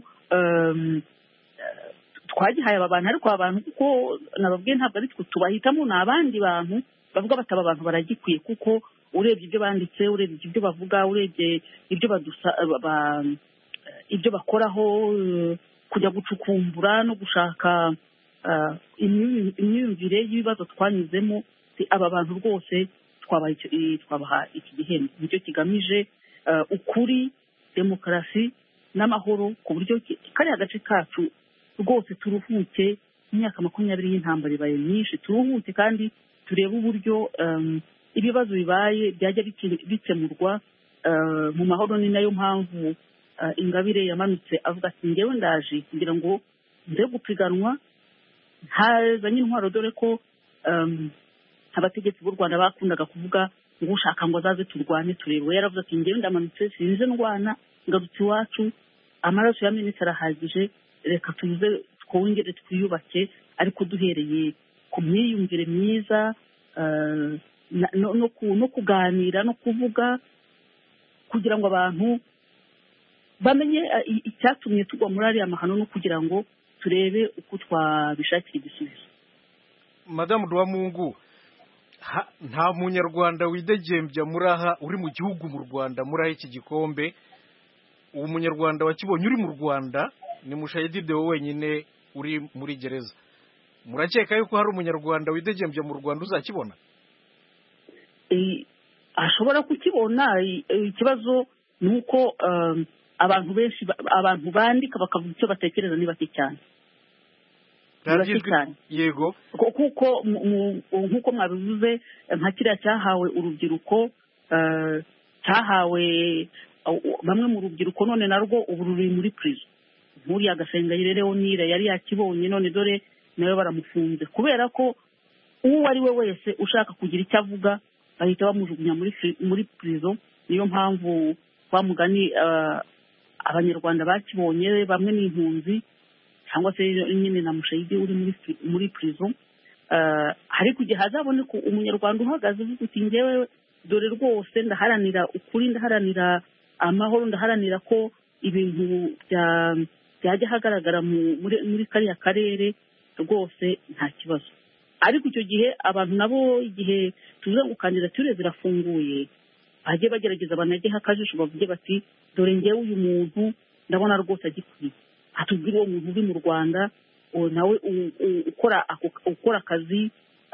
twagihaye aba bantu ariko abantu kuko nababwiye ntabwo ari twe tubahitamo ni abandi bantu bavuga bataba abantu baragikwiye kuko urebye ibyo banditse urebye ibyo bavuga urebye ibyo badusa ibyo bakoraho kujya gucukumbura no gushaka imyumvire y'ibibazo twanyuzemo aba bantu rwose twabaha iki gihembo nicyo kigamije ukuri demokarasi n'amahoro ku buryo kariya gace kacu rwose turuhuke imyaka makumyabiri y'intambara ibaye myinshi turuhuke kandi turebe uburyo ibibazo bibaye byajya bikemurwa mu mahoro. Ni nayo mpamvu Ingabire yamanutse avuga ati ngewe ndaje kugira ngo nze gupiganwa ntazanye intwaro dore ko abategetsi b'u Rwanda bakundaga kuvuga ngo ushaka ngo azaze turwane turebe yaravuze ati ngewe ndamanutse sinze ndwana ngarutse iwacu amaraso yamenetse arahagije reka tuze twongere twiyubake ariko duhereye ku myiyumvire myiza no kuganira no kuvuga kugira ngo abantu bamenye icyatumye tugwa muri ariya mahano no kugira ngo turebe uko twabishakira igisubizo. Madamu Duwamungu nta munyarwanda widegembya muri aha uri mu gihugu mu Rwanda muri iki gikombe uwo munyarwanda wakibonye uri mu Rwanda ni Mushayidi Deo wenyine uri muri gereza. Murakeka yuko hari umunyarwanda widegembya mu Rwanda uzakibona? Ashobora kukibona. Ikibazo ni uko abantu benshi abantu bandika bakavuga icyo batekereza ni bake cyane. Yego kuko nk'uko mwabivuze nka kiriya cyahawe urubyiruko cyahawe bamwe mu rubyiruko none narwo ubu ruri muri prison. Nkuriya Gasengayire Leonire yari yakibonye none dore nawe baramufunze kubera ko uwo ari we wese ushaka kugira icyo avuga bahita bamujugunya muri muri prison. Niyo mpamvu bamugani abanyarwanda bakibonye bamwe n'impunzi cyangwa se nyine na Mushayidi uri muri muri prison. Ariko igihe hazaboneka umunyarwanda uhagaze uvuga uti ngewe dore rwose ndaharanira ukuri ndaharanira amahoro ndaharanira ko ibintu byajya hagaragara muri kariya karere rwose nta kibazo. Ariko icyo gihe abantu nabo igihe tuvuga ngo kandidatire zirafunguye bajye bagerageza banageho akajisho bavuge bati dore ngewe uyu muntu ndabona rwose agikwiye atubwire uwo muntu uri mu Rwanda nawe ukora ukora akazi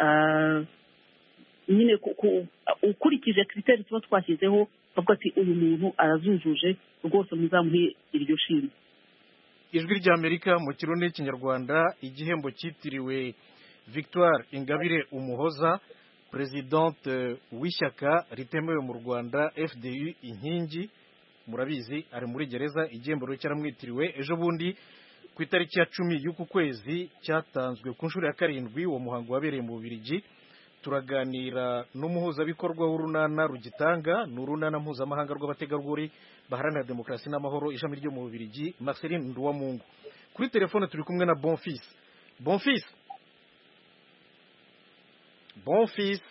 nyine ukurikije kiriteri tuba twashyizeho bavuga ati uyu muntu arazujuje rwose muzamuhe iryo shimwe. Ijwi ry'Amerika mu Kirundi n'Ikinyarwanda igihembo cyitiriwe Victoire Ingabire Umuhoza presidente w'ishyaka ritemewe mu Rwanda F D U Inkingi murabizi ari muri gereza. Igihembo rero cyaramwitiriwe ejo bundi ku itariki ya cumi y'uku kwezi cyatanzwe ku nshuro ya karindwi. Uwo muhango wabereye mu Bubiligi turaganira n'umuhuzabikorwa w'urunana rugitanga ni urunana mpuzamahanga rw'abategarugori baharanira demokarasi n'amahoro ishami ryo mu Bubiligi Marceline Nduwamungu. Kuri telefone turi kumwe na Bonfils. Bonfils Bonfils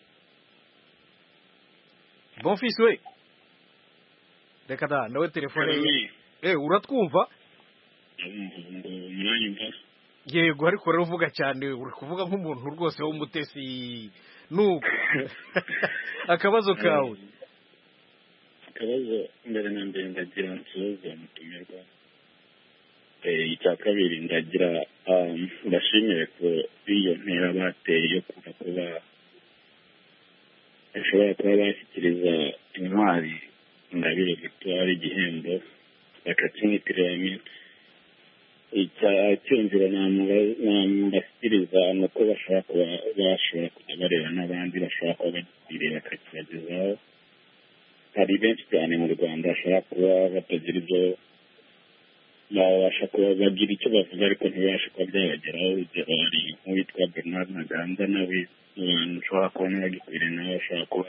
Bonfils we reka da nawe telefone eh uratwumva? Yego ariko rero uvuga cyane uri kuvuga nk'umuntu rwose w'umutesi nuko akabazo kawe. Akabazo mbere na mbere ndagira nsoza mutumirwa. Eh icya kabiri ndagira ndashimire ko iyo ntera bateye yo kuva kuba ashobora kuba bashyikiriza intwari Ingabire Victoire igihembo bakakimwitirira icyumviro namubashyikiriza ni uko bashobora kuba bashobora kujya bareba n'abandi bashobora kuba bagirira bakakibagezaho. Hari benshi cyane mu Rwanda bashobora kuba batagira ibyo babasha kuba bagira icyo bavuga ariko ntibabashe kuba byabageraho. Urugero hari nk'uwitwa Bernard Ntaganda nawe abantu ushobora kubona bagikwiriye nawe bashobora kuba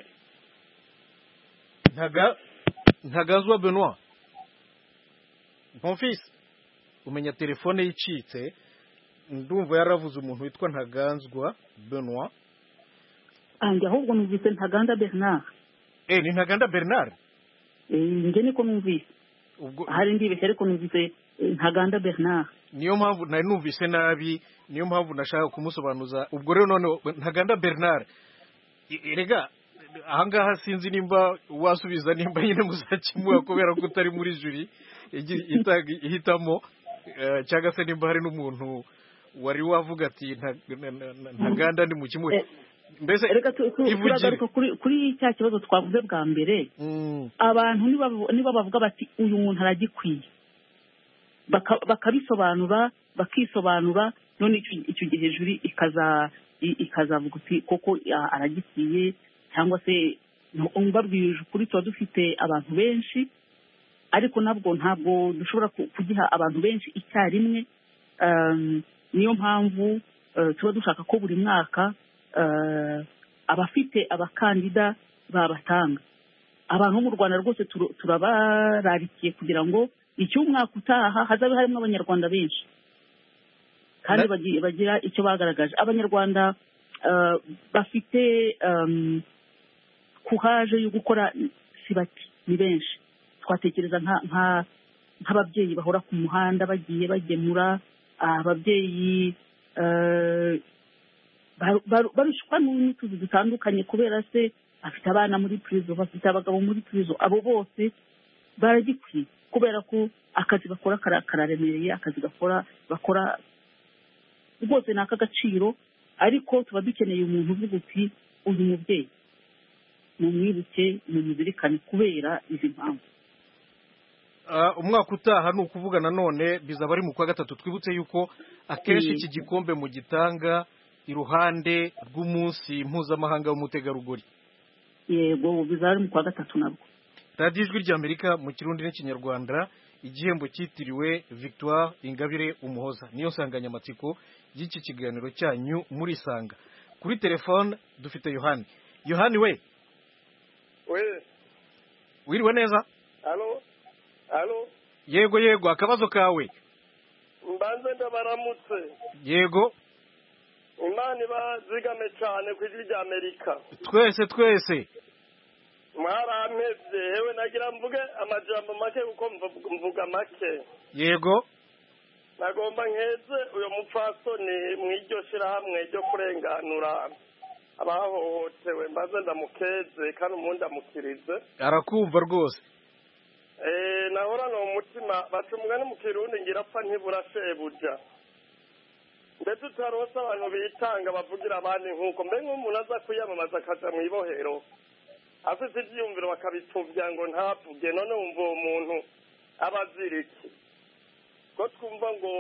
ntaga ntagazwa Benoit. Bonfils umenya telefone yicitse ndumva yaravuze umuntu witwa Ntaganzwa Benoit. Anje ahubwo numvise Ntaganda Bernard. Eh ni Ntaganda Bernard? Eh nje niko numvise. Ubwo hari ndibeshye ariko numvise Ntaganda Bernard. Niyo mpamvu nari numvise nabi, niyo mpamvu nashaka kumusobanuza. Ubwo rero none Ntaganda Bernard erega ahangaha sinzi nimba wasubiza nimba nyine muzakimuha kubera ko utari muri juri ihitamo cyangwa se nimba hari n'umuntu wari wavuga ati Ntaganda ni mu kimwe. Mbese turagaruka kuri cya kibazo twavuze bwa mbere. Abantu niba bavuga bati uyu muntu aragikwiye bakabisobanura bakisobanura none icyo gihe juri ikaza ikazavuga uti koko aragikwiye cyangwa se mbabwije ukuri tuba dufite abantu benshi ariko nabwo ntabwo dushobora kugiha abantu benshi icyarimwe. Niyo mpamvu tuba dushaka ko buri mwaka abafite abakandida babatanga. Abantu mu Rwanda rwose turabararikiye kugira ngo icy'umwaka utaha hazabe harimo abanyarwanda benshi kandi bagira icyo bagaragaje. Abanyarwanda bafite kuhaje yo gukora sibati ni benshi. Twatekereza nk'ababyeyi bahora ku muhanda bagiye bagemura, ababyeyi barushwa n'utuzi dutandukanye kubera se afite abana muri prison, bafite abagabo muri prison. Abo bose baragikwiye kubera ko akazi bakora kararemereye, akazi gakora bakora rwose ni ak'agaciro. Ariko tuba dukeneye umuntu uvuga uti uyu mubyeyi mumwibuke mumuzirikane kubera izi mpamvu. Umwaka utaha ni ukuvuga nanone bizaba ari mu kwa gatatu. Twibutse yuko akenshi iki gikombe mu gitanga iruhande rw'umunsi mpuzamahanga w'umutegarugori. Yego bizaba ari mu kwa gatatu nabwo. Radio Ijwi ry'Amerika mu Kirundi n'Ikinyarwanda igihembo cyitiriwe Victoire Ingabire Umuhoza niyo nsanganyamatsiko y'iki kiganiro cyanyu muri Sanga. Kuri telefone dufite Yohani. Yohani we we wiriwe neza? Allo allo yego yego akabazo kawe. Mbanze ndabaramutse. Yego Imana ibazigame cyane ku Ijwi ry'Amerika. Twese twese mwarampevye hewe nagira mvuge amajambo make kuko mvuga make. Yego nagomba nkeze uyo mupfasoni mw'iryo shirahamwe ryo kurenganura abahohotewe mbaze ndamukeze kandi umuntu ndamukirize. Arakumva rwose. Eh nahora no mutima batumwe no mu Kirundi ngira apfa ntibura shebuja. Ndetse utarosa abantu bitanga bavugira abandi nkuko mbe nk'umuntu aza kuyamamaza akaja mu ibohero afite ibyiyumviro bakabipfuvya ngo ntavuge none wumva uwo muntu abaziriki ko twumva ngo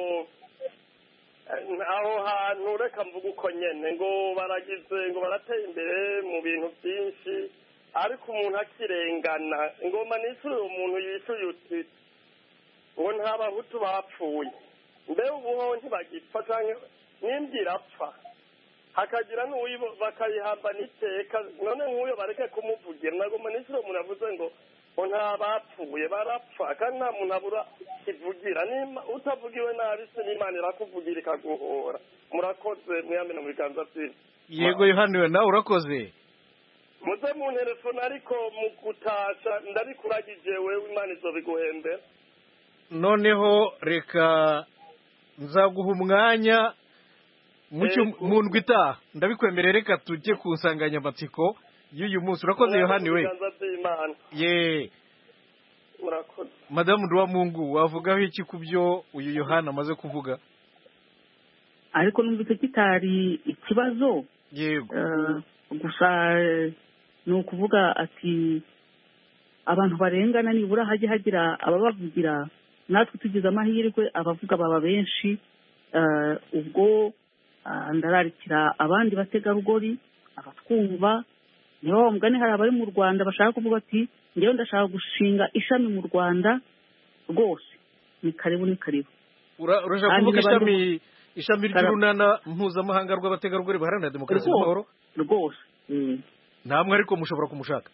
aho hantu reka mvuga uko nyene ngo baragize ngo barateye imbere mu bintu byinshi ariko umuntu akirengana ngoma nisuri uwo muntu yishuye uti ngo nta bahutu bapfuye mbe ubuho ntibagipfa canke nimbwira apfa hakagira n'uwibo bakayihambana iteka none nk'uyo bareke kumuvugira ntabwo minisitiri umuntu avuze ngo ngo nta bapfuye barapfa kandi nta muntu abura kivugira utavugiwe nabi se n'imana irakuvugira ikaguhora murakoze mwiyamina mu biganza byiza yego yohani we nawe urakoze muze mu telefone ariko mu gutasha ndabikuragije wewe imana izobiguhembera noneho reka nzaguha umwanya mu ndwi itaha ndabikwemerera reka tujye ku nsanganyamatsiko y'uyu munsi urakoze yohani we ye madamu Nduwamungu wavugaho iki ku byo uyu yohani amaze kuvuga ariko numvise kitari ikibazo yego gusa ni ukuvuga ati abantu barengana nibura hajye hagira ababavugira natwe tugize amahirwe abavuga baba benshi ubwo ndararikira abandi bategarugori abatwumva niba bamugane hari abari mu Rwanda bashaka kuvuga ati ngewe ndashaka gushinga ishami mu Rwanda rwose ni karibu ni karibu urashaka kuvuga ishami ishami ry'urunana mpuzamahanga rw'abategarugori baharanira demokarasi n'amahoro rwose namwe ariko mushobora kumushaka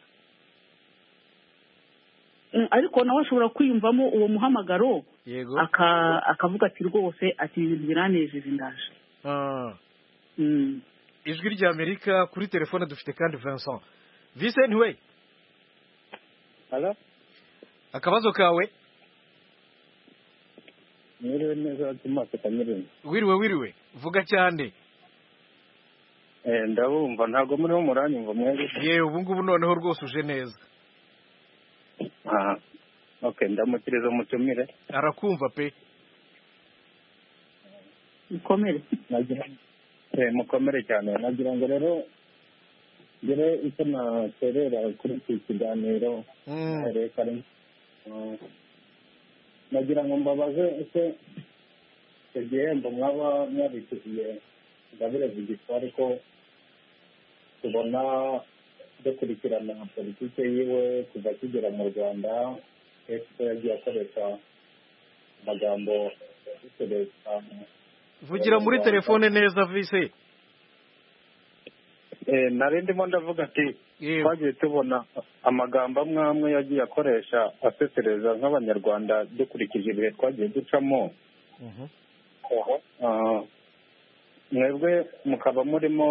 ariko nawe ashobora kwiyumvamo uwo muhamagaro yego akavuga ati rwose ati ibintu biranejeje ndaje ijwi ry'Amerika kuri telefone dufite kandi Vincent Vincent we Hello akabazo kawe Mwiriwe neza tumaze kanyirimo wiriwe wiriwe vuga cyane eh ndabumva ntago muri ho muranyumva mwere yewe ubu ngubu noneho rwose uje neza ah okay ndamukiriza umutumire arakumva pe mukomere nagira eh mukomere cyane nagira ngo rero ngere icyo naterera kuri iki kiganiro reka nagira ngo mbabaze ese icyo gihembo mwaba mwabishyuye Ingabire Victoire ariko tubona dukurikirana politiki yiwe kuva kigera mu Rwanda ese yagiye akoresha amagambo vugira muri telefone neza vise eh nari ndimo ndavuga ati twagiye tubona amagambo amwe amwe yagiye akoresha asesereza nk'abanyarwanda dukurikije ibihe twagiye ducamo mwebwe mukaba murimo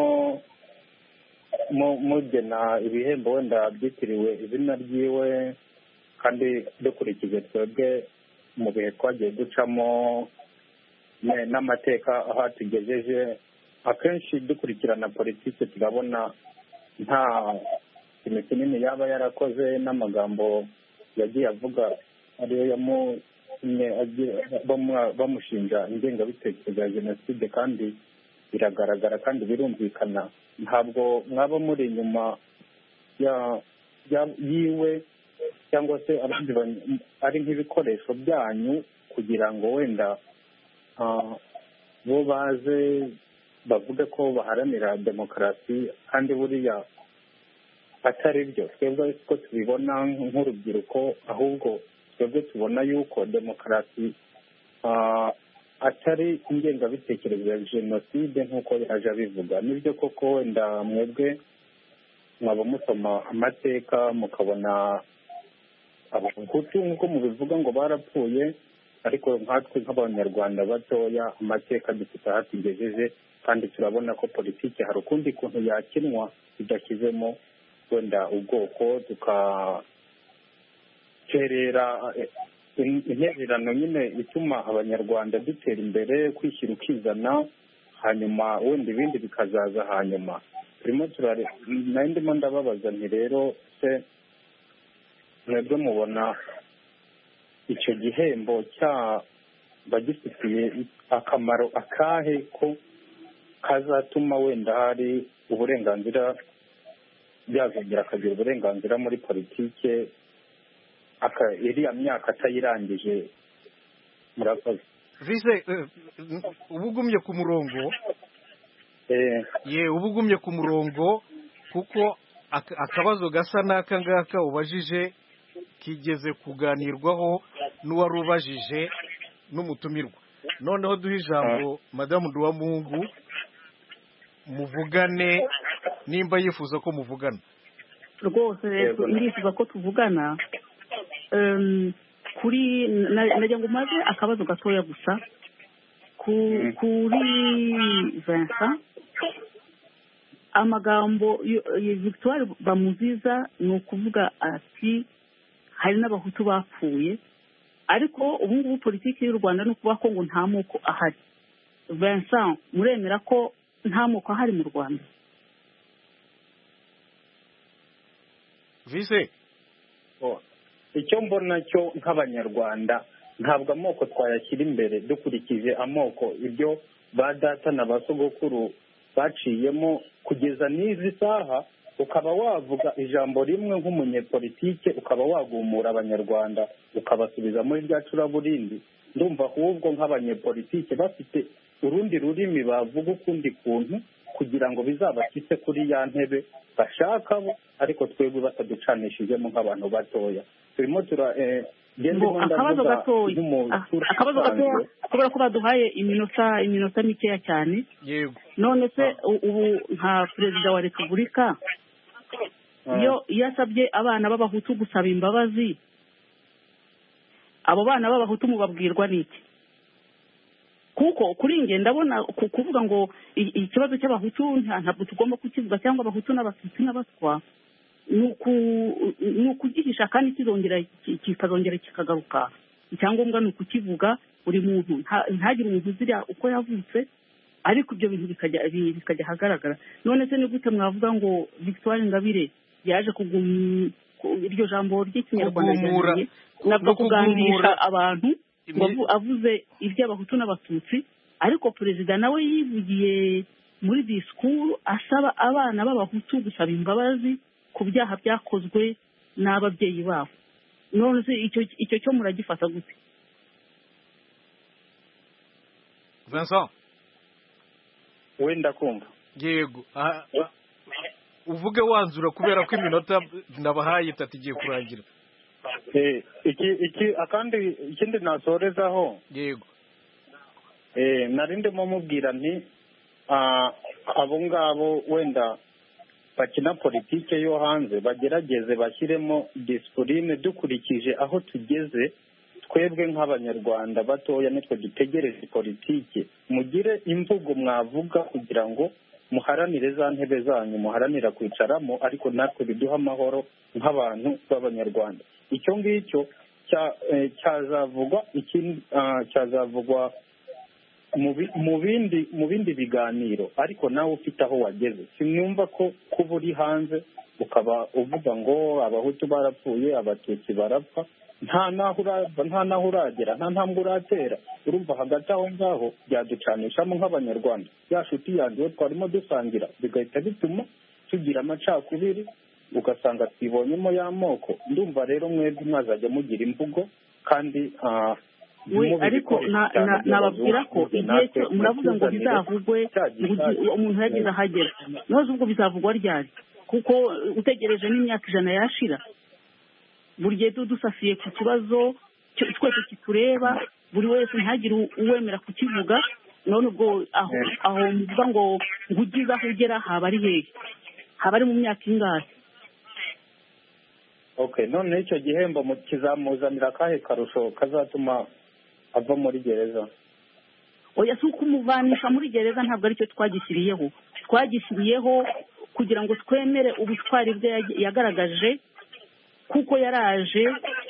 mugena ibihembo wenda byitiriwe izina ryiwe kandi dukurikije twebwe mu bihe twagiye ducamo n'amateka aho atugejeje akenshi dukurikirana politiki turabona nta kintu kinini yaba yarakoze n'amagambo yagiye avuga ariyo yamutumye bamushinja ingengabitekerezo ya jenoside kandi biragaragara kandi birumvikana ntabwo mwaba muri inyuma yiwe cyangwa se abandi ari nk'ibikoresho byanyu kugira ngo wenda bo baze bavuga ko baharanira demokarasi kandi buriya atari byo twebwe ko tubibona nk'urubyiruko ahubwo twebwe tubona yuko demokarasi atari ingengabitekerezo ya jenoside nk'uko yaje abivuga nibyo koko wenda mwebwe mwaba musoma amateka mukabona abahutu nk'uko mubivuga ngo barapfuye ariko nkatwe nk'abanyarwanda batoya amateka dufite aho atugejeje kandi turabona ko politiki hari ukundi kuntu yakinwa bidashyizemo wenda ubwoko tukaterera intererano nyine ituma abanyarwanda dutera imbere kwishyira ukizana hanyuma wenda ibindi bikazaza hanyuma turimo turare nayo ndimo ndababaza nti rero se mwebwe mubona icyo gihembo cyaba gifitiye akamaro akahe ko kazatuma wenda hari uburenganzira byazongera akagira uburenganzira muri politike iriya myaka atayirangije murakoze vise uba ugumye ku murongo ye uba ugumye ku murongo kuko akabazo gasa n'aka ngaka ubajije kigeze kuganirwaho n'uwari ubajije n'umutumirwa noneho duha ijambo madamu Nduwamungu muvugane nimba yifuza ko muvugana rwose ndifuza ko tuvugana kuri nagira ngo maze akabazo gatoya gusa kuri Vincent amagambo Victoire Bamuziza ni ukuvuga ati hari n'abahutu bapfuye ariko ubu ngubu politiki y'u Rwanda ni ukuvuga ko ngo nta moko ahari. Vincent muremera ko nta moko ahari mu Rwanda? Vise icyo mbona cyo nk'abanyarwanda ntabwo amoko twayashyira imbere dukurikije amoko ibyo ba data na ba sogokuru baciyemo kugeza n'izi saha, ukaba wavuga ijambo rimwe nk'umunyepolitike ukaba wagumura abanyarwanda ukabasubiza muri rya curaburindi. Ndumva ahubwo nk'abanyepolitike bafite urundi rurimi bavuga ukundi kuntu kugira ngo bizabakitse kuri ya ntebe bashaka bo, ariko twebwe bataducanishijemo nk'abantu batoya. Turimo tura akabazo gatoya akabazo gatoya kubera ko baduhaye iminota iminota mikeya cyane. Yego. None se ubu nka perezida wa repubulika iyo yasabye abana b'abahutu gusaba imbabazi, abo bana b'abahutu mubabwirwa n'iki? Kuko kuri nge ndabona kuvuga ngo ikibazo cy'abahutu ntabwo tugomba kukivuga cyangwa abahutu n'abatutsi n'abatwa ni ukugihisha kandi kizongera kikazongera kikagaruka. Icyangombwa ni ukukivuga buri muntu ntagire umuntu uzira uko yavutse, ariko ibyo bintu bikajya bikajya ahagaragara. None se ni gute mwavuga ngo Victoire Ingabire yaje kugum iryo jambo ry'ikinyarwanda nabwo kugangisha abantu avuze iby'abahutu n'abatutsi, ariko perezida nawe yivugiye muri disikuru asaba abana b'abahutu gusaba imbabazi ku byaha byakozwe n'ababyeyi babo. None se icyo icyo cyo muragifata gute? Vincent wenda kumva. Yego uvuge wanzura kubera ko iminota ndabahaye itatu igiye kurangira. Eh iki iki akandi ikindi nasorezaho. Yego. Eh narindemo mubwira nti abo ngabo wenda bakina politike yo hanze bagerageze bashyiremo disipurine dukurikije aho tugeze. Twebwe nk'abanyarwanda batoya nitwe dutegereje politike, mugire imvugo mwavuga kugira ngo muharanire za ntebe zanyu muharanira kwicaramo, ariko natwe biduha amahoro nk'abantu b'abanyarwanda. Icyo ngicyo cyazavugwa ikindi cyazavugwa mu bindi mu bindi biganiro, ariko nawe ufite aho wageze. Sinumva ko kuba uri hanze ukaba uvuga ngo abahutu barapfuye abatutsi barapfa, nta naho urava nta naho uragera nta ntambwe uratera. Urumva hagati aho ngaho byaducanishamo nk'abanyarwanda. Ya shuti yanjye twarimo dusangira bigahita bituma tugira amacakubiri, ugasanga twibonyemo y'amoko. Ndumva rero mwebwe mwazajya mugira imvugo kandi we ariko nababwira ko igihe cyo muravuga ngo bizavugwe umuntu yagize ahagera, noneho ubwo bizavugwa ryari? Kuko utegereje n'imyaka ijana yashira. Buri gihe dusasiye ku kibazo twese kitureba, buri wese ntagire uwemera kukivuga. None ubwo aho aho muvuga ngo ngugize aho ugera haba ari hehe? Haba ari mu myaka ingahe? Okay, none icyo gihembo kizamuzanira akahe karusho kazatuma ava muri gereza? Oya, si ukumuvanisha muri gereza, ntabwo aricyo twagishyiriyeho. Twagishyiriyeho kugira ngo twemere ubutwari bwe yagaragaje, kuko yaraje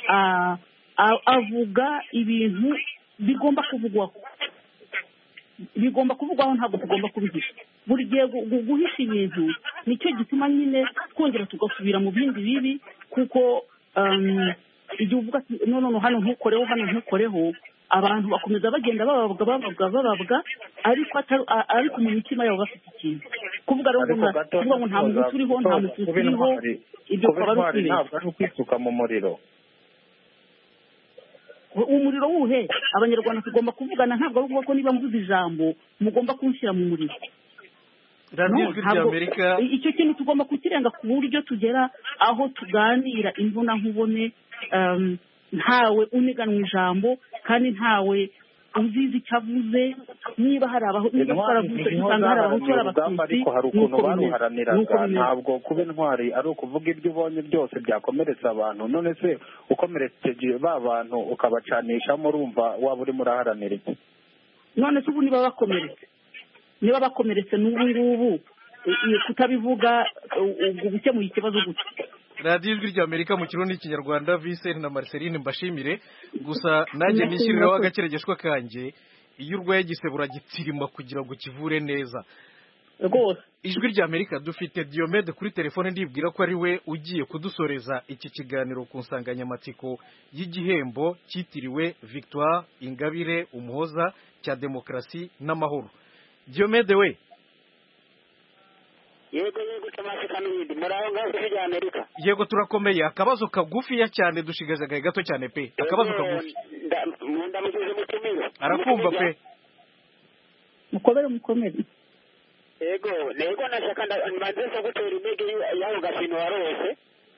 avuga ibintu bigomba kuvugwaho bigomba kuvugwaho ntabwo tugomba kubihisha. Buri gihe guhisha ibintu nicyo gituma nyine twongera tugasubira mu bindi bibi, kuko igihe uvuga ati no no hano ntukoreho hano ntukoreho, abantu bakomeza bagenda bababwa bababwa bababwa, ariko ariko mu mitima yabo bafite ikintu kuvuga. Rero ngo nta muntu uriho nta muntu uriho, ibyo kwaba ari ukwisuka mu muriro. Umuriro wuhe? Abanyarwanda tugomba kuvugana, ntabwo ari ko niba mvuze ijambo mugomba kunshyira mu muriro. Icyo kintu tugomba kukirenga ku buryo tugera aho tuganira imvuna nkubone, ntawe uniganwa ijambo kandi ntawe uzizi icyo avuze niba hari abaho niba twaravuze usanga hari abahutu hari abatutsi ariko hari ukuntu baruharaniraga ntabwo kuba intwari ari ukuvuga ibyo ubonye byose byakomeretsa abantu none se ukomerekeje ba bantu ukabacanishamo urumva waba urimo uraharanira iki none se ubu niba bakomeretse niba bakomeretse n'ubu ngubu kutabivuga ubwo gukemuye ikibazo gutya radiyo ijwi ry'amerika mu kirundi n'ikinyarwanda Vincent na Marceline mbashimire gusa nanjye nishyiriraho agakeregeshwa kanjye iyo urwaye igisebe uragitsirima kugira ngo kivure neza rwose ijwi ry'amerika dufite Diomede kuri telefone ndibwira ko ari we ugiye kudusoreza iki kiganiro ku nsanganyamatsiko y'igihembo cyitiriwe Victoire Ingabire Umuhoza cya demokarasi n'amahoro. Diomede we yego yego Tomasi Kamindi muraho ngaho ijwi ry'Amerika yego turakomeye akabazo kagufiya cyane dushigaje agahe gato cyane pe akabazo kagufi ndamugize mutumire arakumva pe mukomere mukomere yego nego nashaka mbanze so gutera intege yaho gafino warose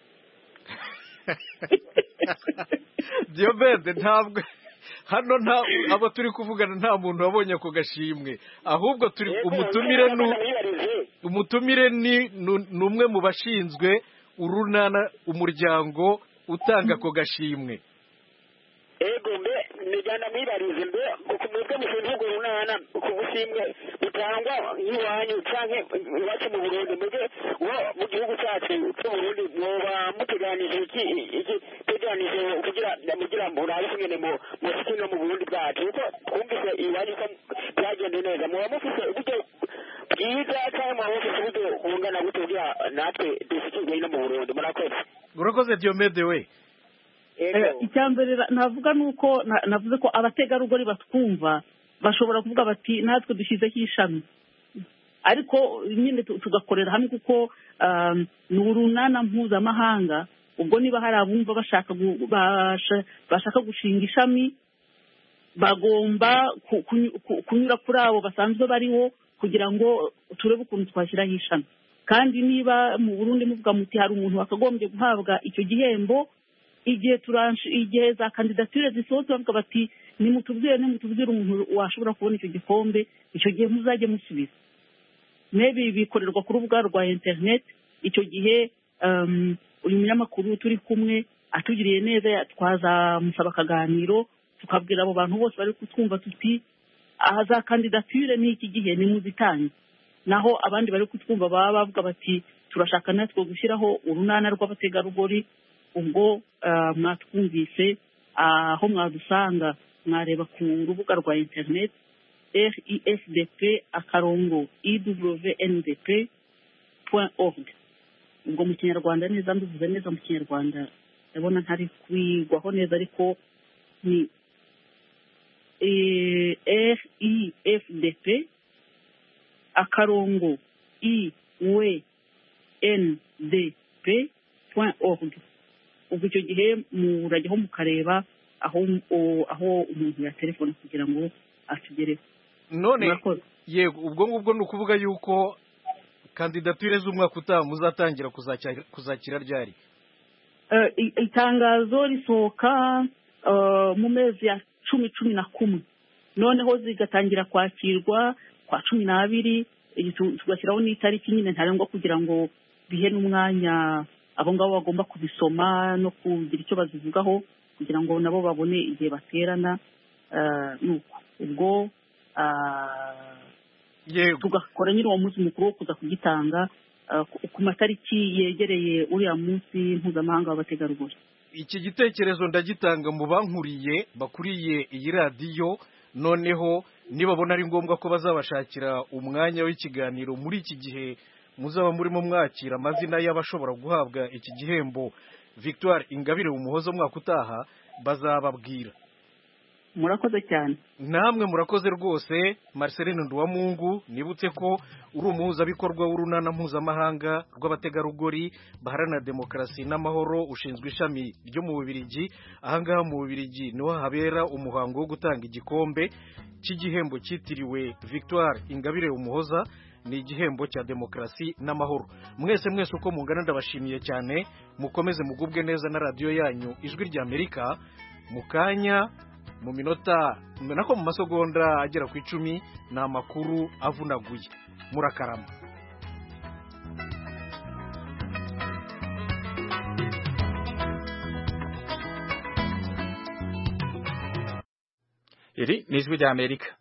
Diomede ntabwo hano nta abo turi kuvugana nta muntu wabonye ako gashimwe ahubwo turi umutumire nu umutumire ni numwe mu bashinzwe urunana umuryango utanga ako gashimwe ego mbe nijana mwibarize mbe kumubwe mushinzwe urunana kubushimwe bitangwa nk'iwanyu canke iwacu mu Burundi mbege wo mu gihugu cyacu cy'u Burundi mwoba muteganije iki iki teganije kugira mugira murabe nyene mu musiki no mu Burundi bwacu uko twumvise iwanyu ko byagende neza mwoba mufise uburyo bwiza cyangwa mwoba mufise uburyo bungana gute kugira natwe dushikirwe no mu Burundi murakoze urakoze Diomede we icyambere navuga nuko navuze ko abategarugori batwumva bashobora kuvuga bati natwe dushyizeho ishami ariko nyine tugakorera hamwe kuko ni urunana mpuzamahanga ubwo niba hari abumva bashaka bashaka gushinga ishami bagomba kunyura kuri abo basanzwe bariho kugira ngo turebe ukuntu twashyiraho ishami kandi niba mu Burundi muvuga muti hari umuntu wakagombye guhabwa icyo gihembo igihe turanshi igihe za kandidatire zisohotse bavuga bati nimutubwire nimutubwire umuntu washobora kubona icyo gikombe icyo gihe muzajye musubiza maybe bikorerwa ku rubuga rwa internet icyo gihe uyu munyamakuru turi kumwe atugiriye neza twazamusaba akaganiro tukabwira abo bantu bose bari kutwumva tuti aha za kandidatire ni iki gihe nimuzitange naho abandi bari kutwumva baba bavuga bati turashaka natwe gushyiraho urunana rw'abategarugori ubwo mwatwumvise aho mwadusanga mwareba ku rubuga rwa internet r i s d p akarongo i w n d p point org ubwo mu kinyarwanda neza mbivuze neza mu kinyarwanda ndabona ntari kwigwaho neza ariko ni r i s d p akarongo i w n d p point org ubwo icyo gihe murajyaho mukareba aho aho umuntu yaterefona kugira ngo atugereho none yego ubwo ngubwo ni ukuvuga yuko kandidatire z'umwaka utaha muzatangira kuzakira ryari itangazo risohoka mu mezi ya cumi cumi na kumwe noneho zigatangira kwakirwa kwa cumi n'abiri tugashyiraho n'itariki nyine ntarengwa kugira ngo bihe n'umwanya abo ngabo bagomba kubisoma no kugira icyo bazivugaho kugira ngo nabo babone igihe baterana nuko ubwo tugakora nyine uwo munsi mukuru wo kuza kugitanga ku matariki yegereye uriya munsi mpuzamahanga w'abategarugori iki gitekerezo ndagitanga mu bankuriye bakuriye iyi radiyo noneho nibabona ari ngombwa ko bazabashakira umwanya w'ikiganiro muri iki gihe muzaba murimo mwakira amazina y'abashobora guhabwa iki gihembo Victoire Ingabire Umuhoza umwaka utaha bazababwira. Murakoze cyane. Namwe murakoze rwose. Marceline Nduwamungu, nibutse ko uri umuhuzabikorwa w'urunana mpuzamahanga rw'abategarugori baharanira demokarasi n'amahoro ushinzwe ishami ryo mu Bubiligi. Ahangaha mu Bubiligi niho habera umuhango wo gutanga igikombe cy'igihembo cyitiriwe Victoire Ingabire Umuhoza. Ni igihembo cya demokarasi n'amahoro. Mwese mwese uko mungana ndabashimiye cyane. Mukomeze mugubwe neza na radio yanyu Ijwi ry'Amerika. Mukanya mu minota nako mu masegonda agera ku icumi ni amakuru avunaguye. Murakarama. Iri ni ijwi ry'Amerika.